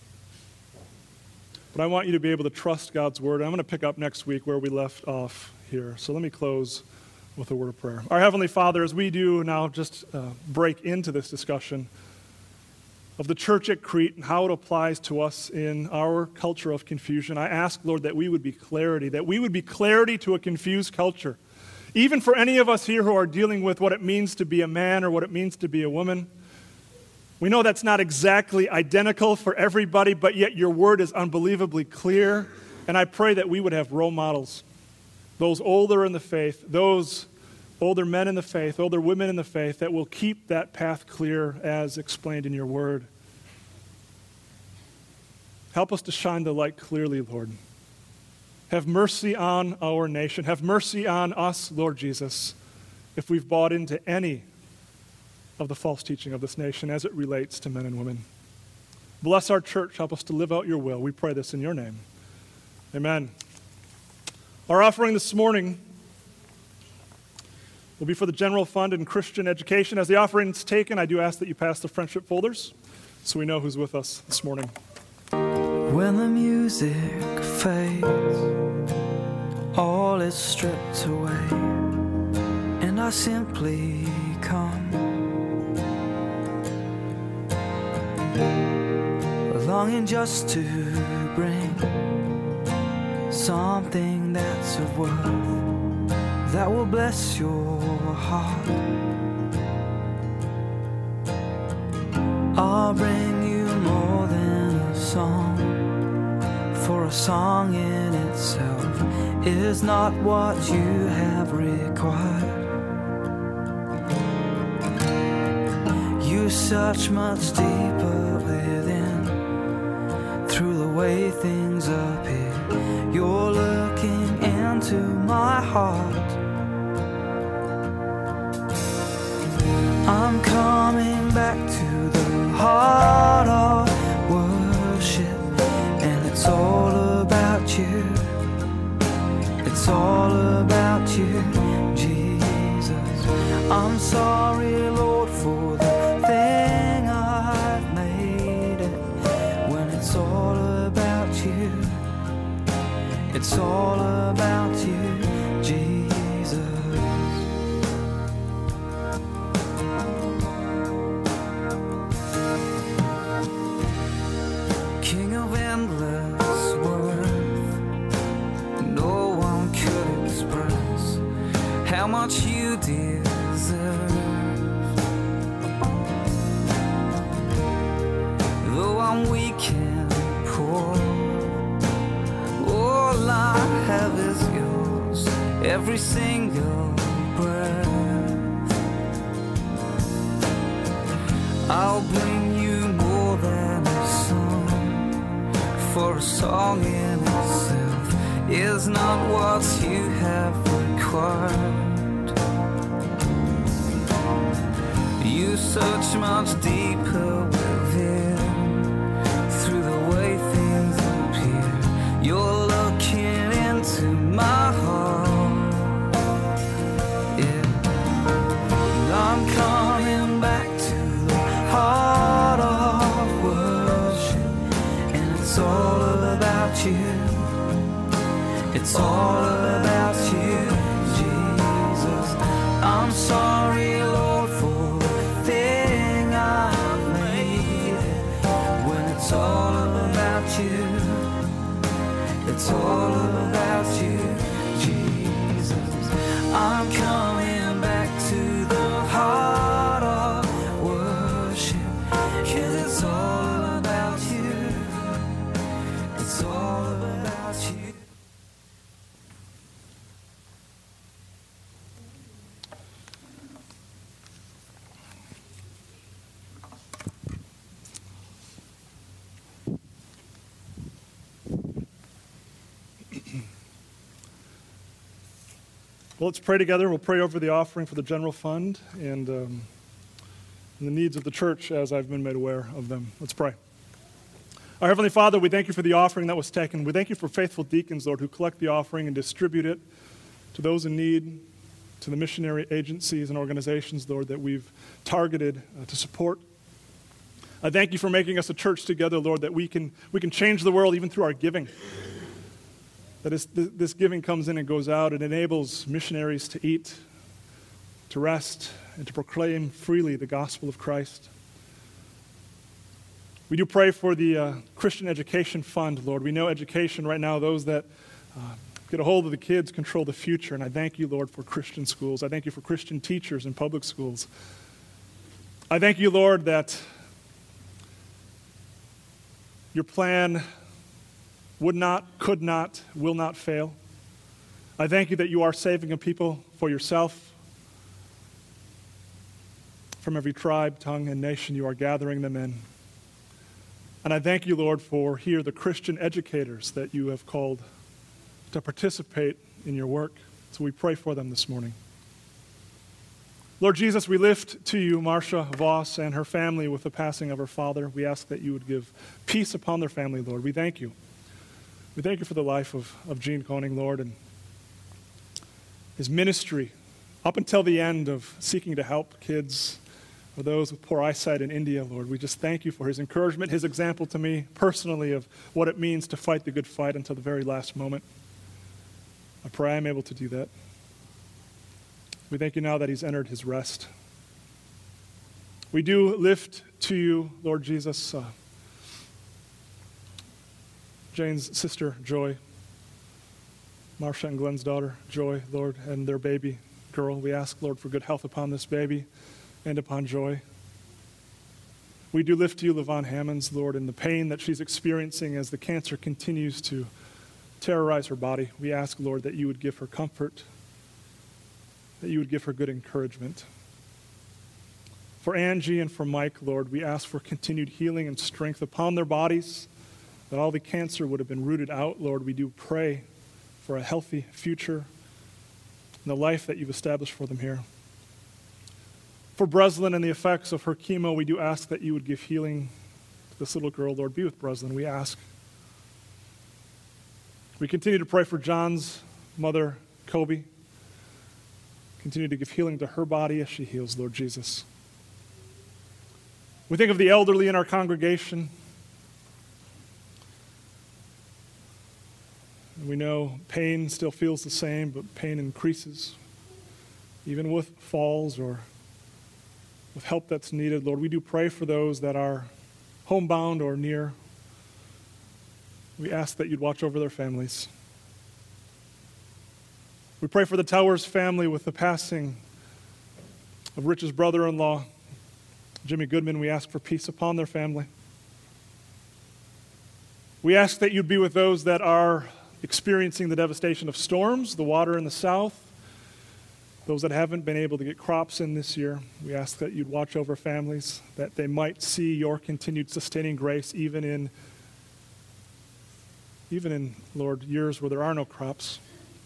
But I want you to be able to trust God's word. I'm going to pick up next week where we left off here. So let me close with a word of prayer. Our Heavenly Father, as we do now just uh, break into this discussion of the church at Crete and how it applies to us in our culture of confusion, I ask, Lord, that we would be clarity, that we would be clarity to a confused culture. Even for any of us here who are dealing with what it means to be a man or what it means to be a woman, we know that's not exactly identical for everybody, but yet your word is unbelievably clear. And I pray that we would have role models, those older in the faith, those older men in the faith, older women in the faith, that will keep that path clear as explained in your word. Help us to shine the light clearly, Lord. Have mercy on our nation. Have mercy on us, Lord Jesus, if we've bought into any of the false teaching of this nation as it relates to men and women. Bless our church. Help us to live out your will. We pray this in your name. Amen. Our offering this morning will be for the General Fund and Christian Education. As the offering is taken, I do ask that you pass the friendship folders so we know who's with us this morning. When the music fades, all is stripped away, and I simply come, longing just to bring something that's of worth that will bless your heart. I'll bring you more than a song, for a song in itself is not what you have required. You search much deeper within, through the way things appear. You're looking into my heart. I'm coming back to the heart of worship, and it's all about you. It's all about you, Jesus. I'm sorry, Lord, for the thing I've made it. When it's all about you, it's all about you, Jesus. King of endless worth, no one could express how much you deserve. Though I'm weak and poor, all I have is yours, every single breath. I'll bring you more than a song, for a song in itself is not what you have required. You search much deeper within, through the way things appear. You're looking into my heart, yeah. And I'm coming back to the heart of worship, and it's all about you. It's all about you, Jesus. I'm sorry, Lord, for the thing I've made it. When it's all about you, it's all about you, Jesus. I'm coming back to the heart of worship, 'cause it's all about you. It's all about you. Well, let's pray together. We'll pray over the offering for the general fund and, um, and the needs of the church as I've been made aware of them. Let's pray. Our Heavenly Father, we thank you for the offering that was taken. We thank you for faithful deacons, Lord, who collect the offering and distribute it to those in need, to the missionary agencies and organizations, Lord, that we've targeted uh, to support. I thank you for making us a church together, Lord, that we can, we can change the world even through our giving. That is, this giving comes in and goes out. It enables missionaries to eat, to rest, and to proclaim freely the gospel of Christ. We do pray for the uh, Christian Education Fund, Lord. We know education right now, those that uh, get a hold of the kids control the future. And I thank you, Lord, for Christian schools. I thank you for Christian teachers in public schools. I thank you, Lord, that your plan would not, could not, will not fail. I thank you that you are saving a people for yourself. From every tribe, tongue, and nation, you are gathering them in. And I thank you, Lord, for here the Christian educators that you have called to participate in your work. So we pray for them this morning. Lord Jesus, we lift to you Marcia Voss and her family with the passing of her father. We ask that you would give peace upon their family, Lord. We thank you. We thank you for the life of, of Gene Koning, Lord, and his ministry up until the end of seeking to help kids For those with poor eyesight in India, Lord, we just thank you for his encouragement, his example to me personally of what it means to fight the good fight until the very last moment. I pray I'm able to do that. We thank you now that he's entered his rest. We do lift to you, Lord Jesus, uh, Jane's sister, Joy, Marcia and Glenn's daughter, Joy, Lord, and their baby girl. We ask, Lord, for good health upon this baby and upon Joy. We do lift to you Levon Hammonds, Lord, and the pain that she's experiencing as the cancer continues to terrorize her body. We ask, Lord, that you would give her comfort, that you would give her good encouragement. For Angie and for Mike, Lord, we ask for continued healing and strength upon their bodies, that all the cancer would have been rooted out. Lord, we do pray for a healthy future and the life that you've established for them here. For Breslin and the effects of her chemo, we do ask that you would give healing to this little girl. Lord, be with Breslin, we ask. We continue to pray for John's mother, Kobe. Continue to give healing to her body as she heals, Lord Jesus. We think of the elderly in our congregation. We know pain still feels the same, but pain increases, even with falls or with help that's needed. Lord, we do pray for those that are homebound or near. We ask that you'd watch over their families. We pray for the Towers family with the passing of Rich's brother-in-law, Jimmy Goodman. We ask for peace upon their family. We ask that you'd be with those that are experiencing the devastation of storms, the water in the south, those that haven't been able to get crops in this year. We ask that you'd watch over families, that they might see your continued sustaining grace even in, even in, Lord, years where there are no crops.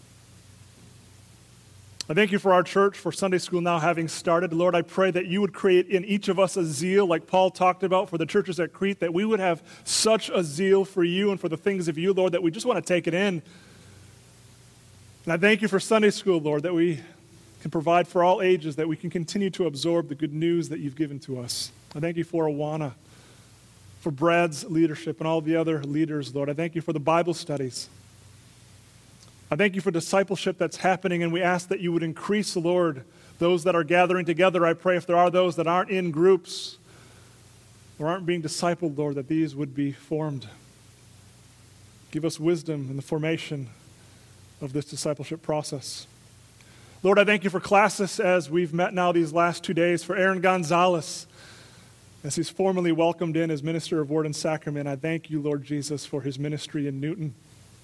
I thank you for our church, for Sunday school now having started. Lord, I pray that you would create in each of us a zeal, like Paul talked about for the churches at Crete, that we would have such a zeal for you and for the things of you, Lord, that we just want to take it in. And I thank you for Sunday school, Lord, that we can provide for all ages, that we can continue to absorb the good news that you've given to us. I thank you for Awana, for Brad's leadership and all the other leaders, Lord. I thank you for the Bible studies. I thank you for discipleship that's happening, and we ask that you would increase, Lord, those that are gathering together. I pray if there are those that aren't in groups or aren't being discipled, Lord, that these would be formed. Give us wisdom in the formation of this discipleship process. Lord, I thank you for classes as we've met now these last two days, for Aaron Gonzalez, as he's formally welcomed in as minister of Word and Sacrament. I thank you, Lord Jesus, for his ministry in Newton.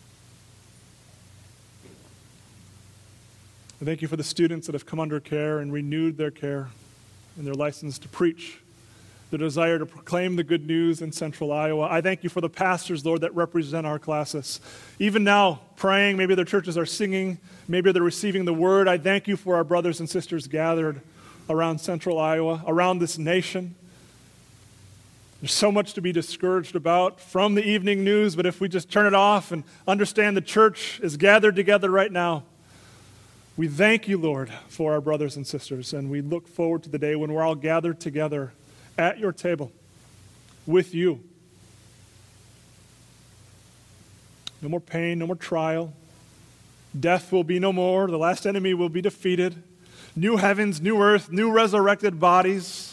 I thank you for the students that have come under care and renewed their care and their license to preach, their desire to proclaim the good news in central Iowa. I thank you for the pastors, Lord, that represent our classes. Even now, praying, maybe their churches are singing, maybe they're receiving the word. I thank you for our brothers and sisters gathered around central Iowa, around this nation. There's so much to be discouraged about from the evening news, but if we just turn it off and understand the church is gathered together right now, we thank you, Lord, for our brothers and sisters, and we look forward to the day when we're all gathered together at your table with you. No more pain, no more trial. Death will be no more. The last enemy will be defeated. New heavens, new earth, new resurrected bodies.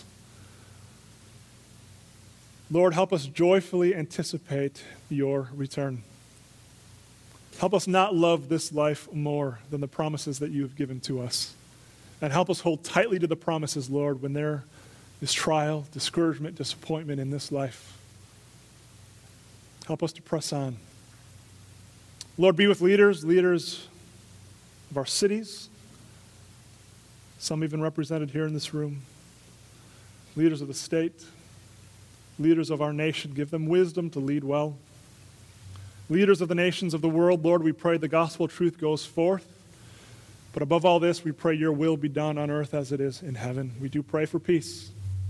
Lord, help us joyfully anticipate your return. Help us not love this life more than the promises that you have given to us. And help us hold tightly to the promises, Lord, when there is trial, discouragement, disappointment in this life. Help us to press on. Lord, be with leaders, leaders of our cities, some even represented here in this room, leaders of the state, leaders of our nation. Give them wisdom to lead well. Leaders of the nations of the world, Lord, we pray the gospel truth goes forth. But above all this, we pray your will be done on earth as it is in heaven. We do pray for peace.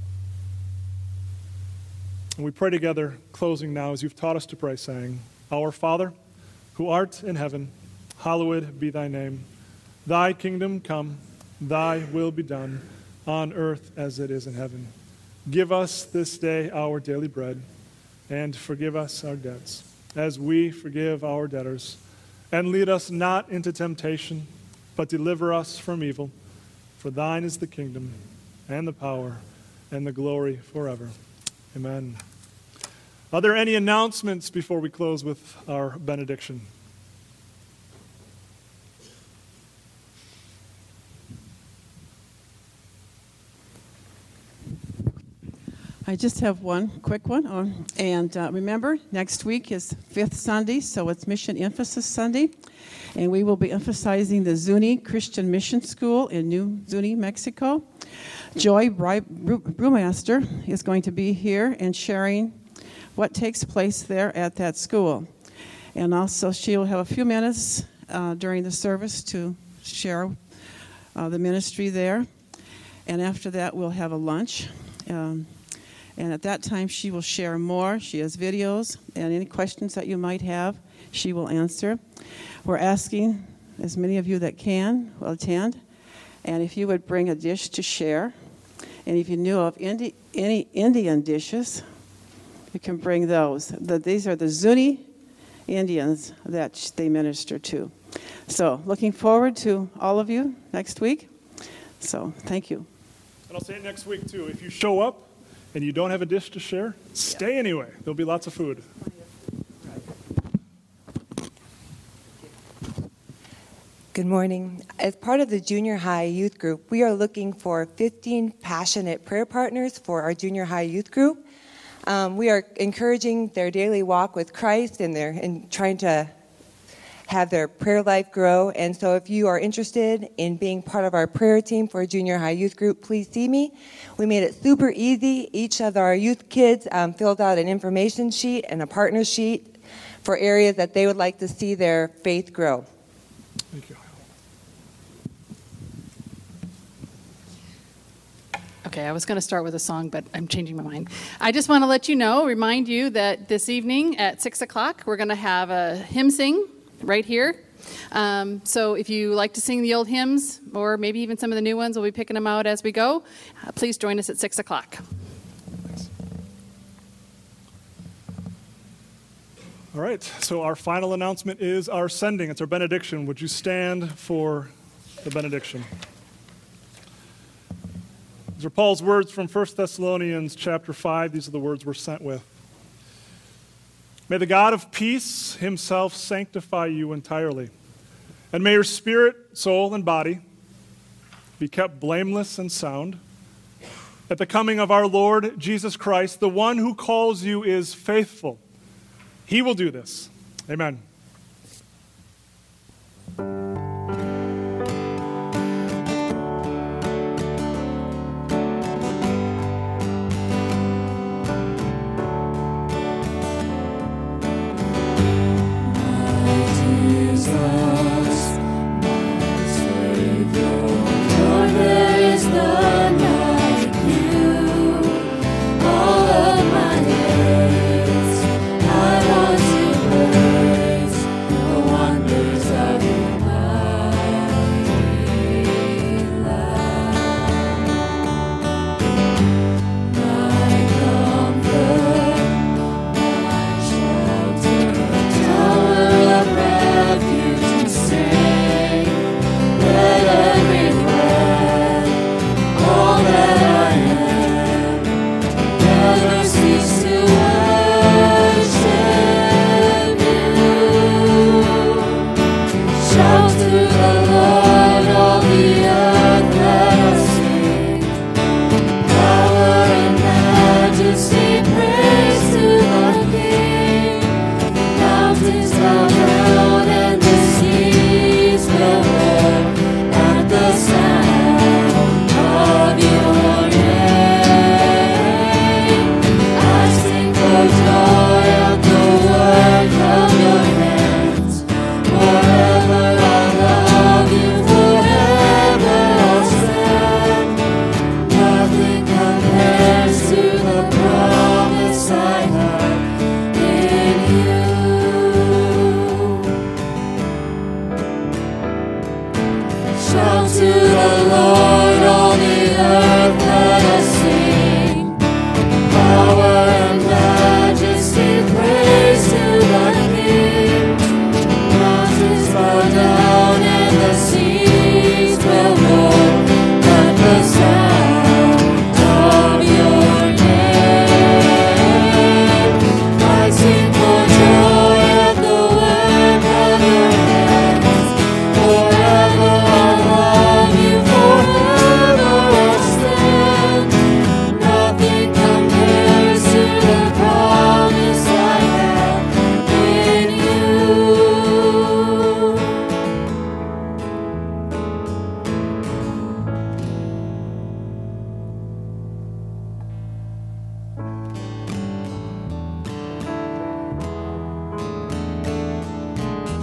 And we pray together, closing now, as you've taught us to pray, saying, Our Father, who art in heaven, hallowed be thy name. Thy kingdom come, thy will be done, on earth as it is in heaven. Give us this day our daily bread, and forgive us our debts, as we forgive our debtors. And lead us not into temptation, but deliver us from evil. For thine is the kingdom, and the power, and the glory forever. Amen. Are there any announcements before we close with our benediction? I just have one quick one. Um, and uh, remember, next week is Fifth Sunday, so it's Mission Emphasis Sunday. And we will be emphasizing the Zuni Christian Mission School in New Zuni, Mexico. Joy Bry- Brew- Brewmaster is going to be here and sharing what takes place there at that school. And also she will have a few minutes uh, during the service to share uh, the ministry there. And after that, we'll have a lunch. Um, And at that time, she will share more. She has videos, and any questions that you might have, she will answer. We're asking as many of you that can will attend, and if you would bring a dish to share. And if you knew of Indi- any Indian dishes, you can bring those. The, these are the Zuni Indians that they minister to. So looking forward to all of you next week. So thank you. And I'll say it next week, too. If you show up and you don't have a dish to share, stay anyway. There'll be lots of food. Good morning. As part of the junior high youth group, we are looking for fifteen passionate prayer partners for our junior high youth group. Um, we are encouraging their daily walk with Christ, and they're and trying to have their prayer life grow. And so if you are interested in being part of our prayer team for a junior high youth group, please see me. We made it super easy. Each of our youth kids um, filled out an information sheet and a partner sheet for areas that they would like to see their faith grow. Thank you. Okay, I was going to start with a song, but I'm changing my mind. I just want to let you know, remind you that this evening at six o'clock, we're going to have a hymn sing right here. Um, so if you like to sing the old hymns, or maybe even some of the new ones, we'll be picking them out as we go. Uh, please join us at six o'clock. All right, so our final announcement is our sending. It's our benediction. Would you stand for the benediction? These are Paul's words from First Thessalonians chapter five. These are the words we're sent with. May the God of peace himself sanctify you entirely, and may your spirit, soul, and body be kept blameless and sound at the coming of our Lord Jesus Christ. The one who calls you is faithful. He will do this. Amen.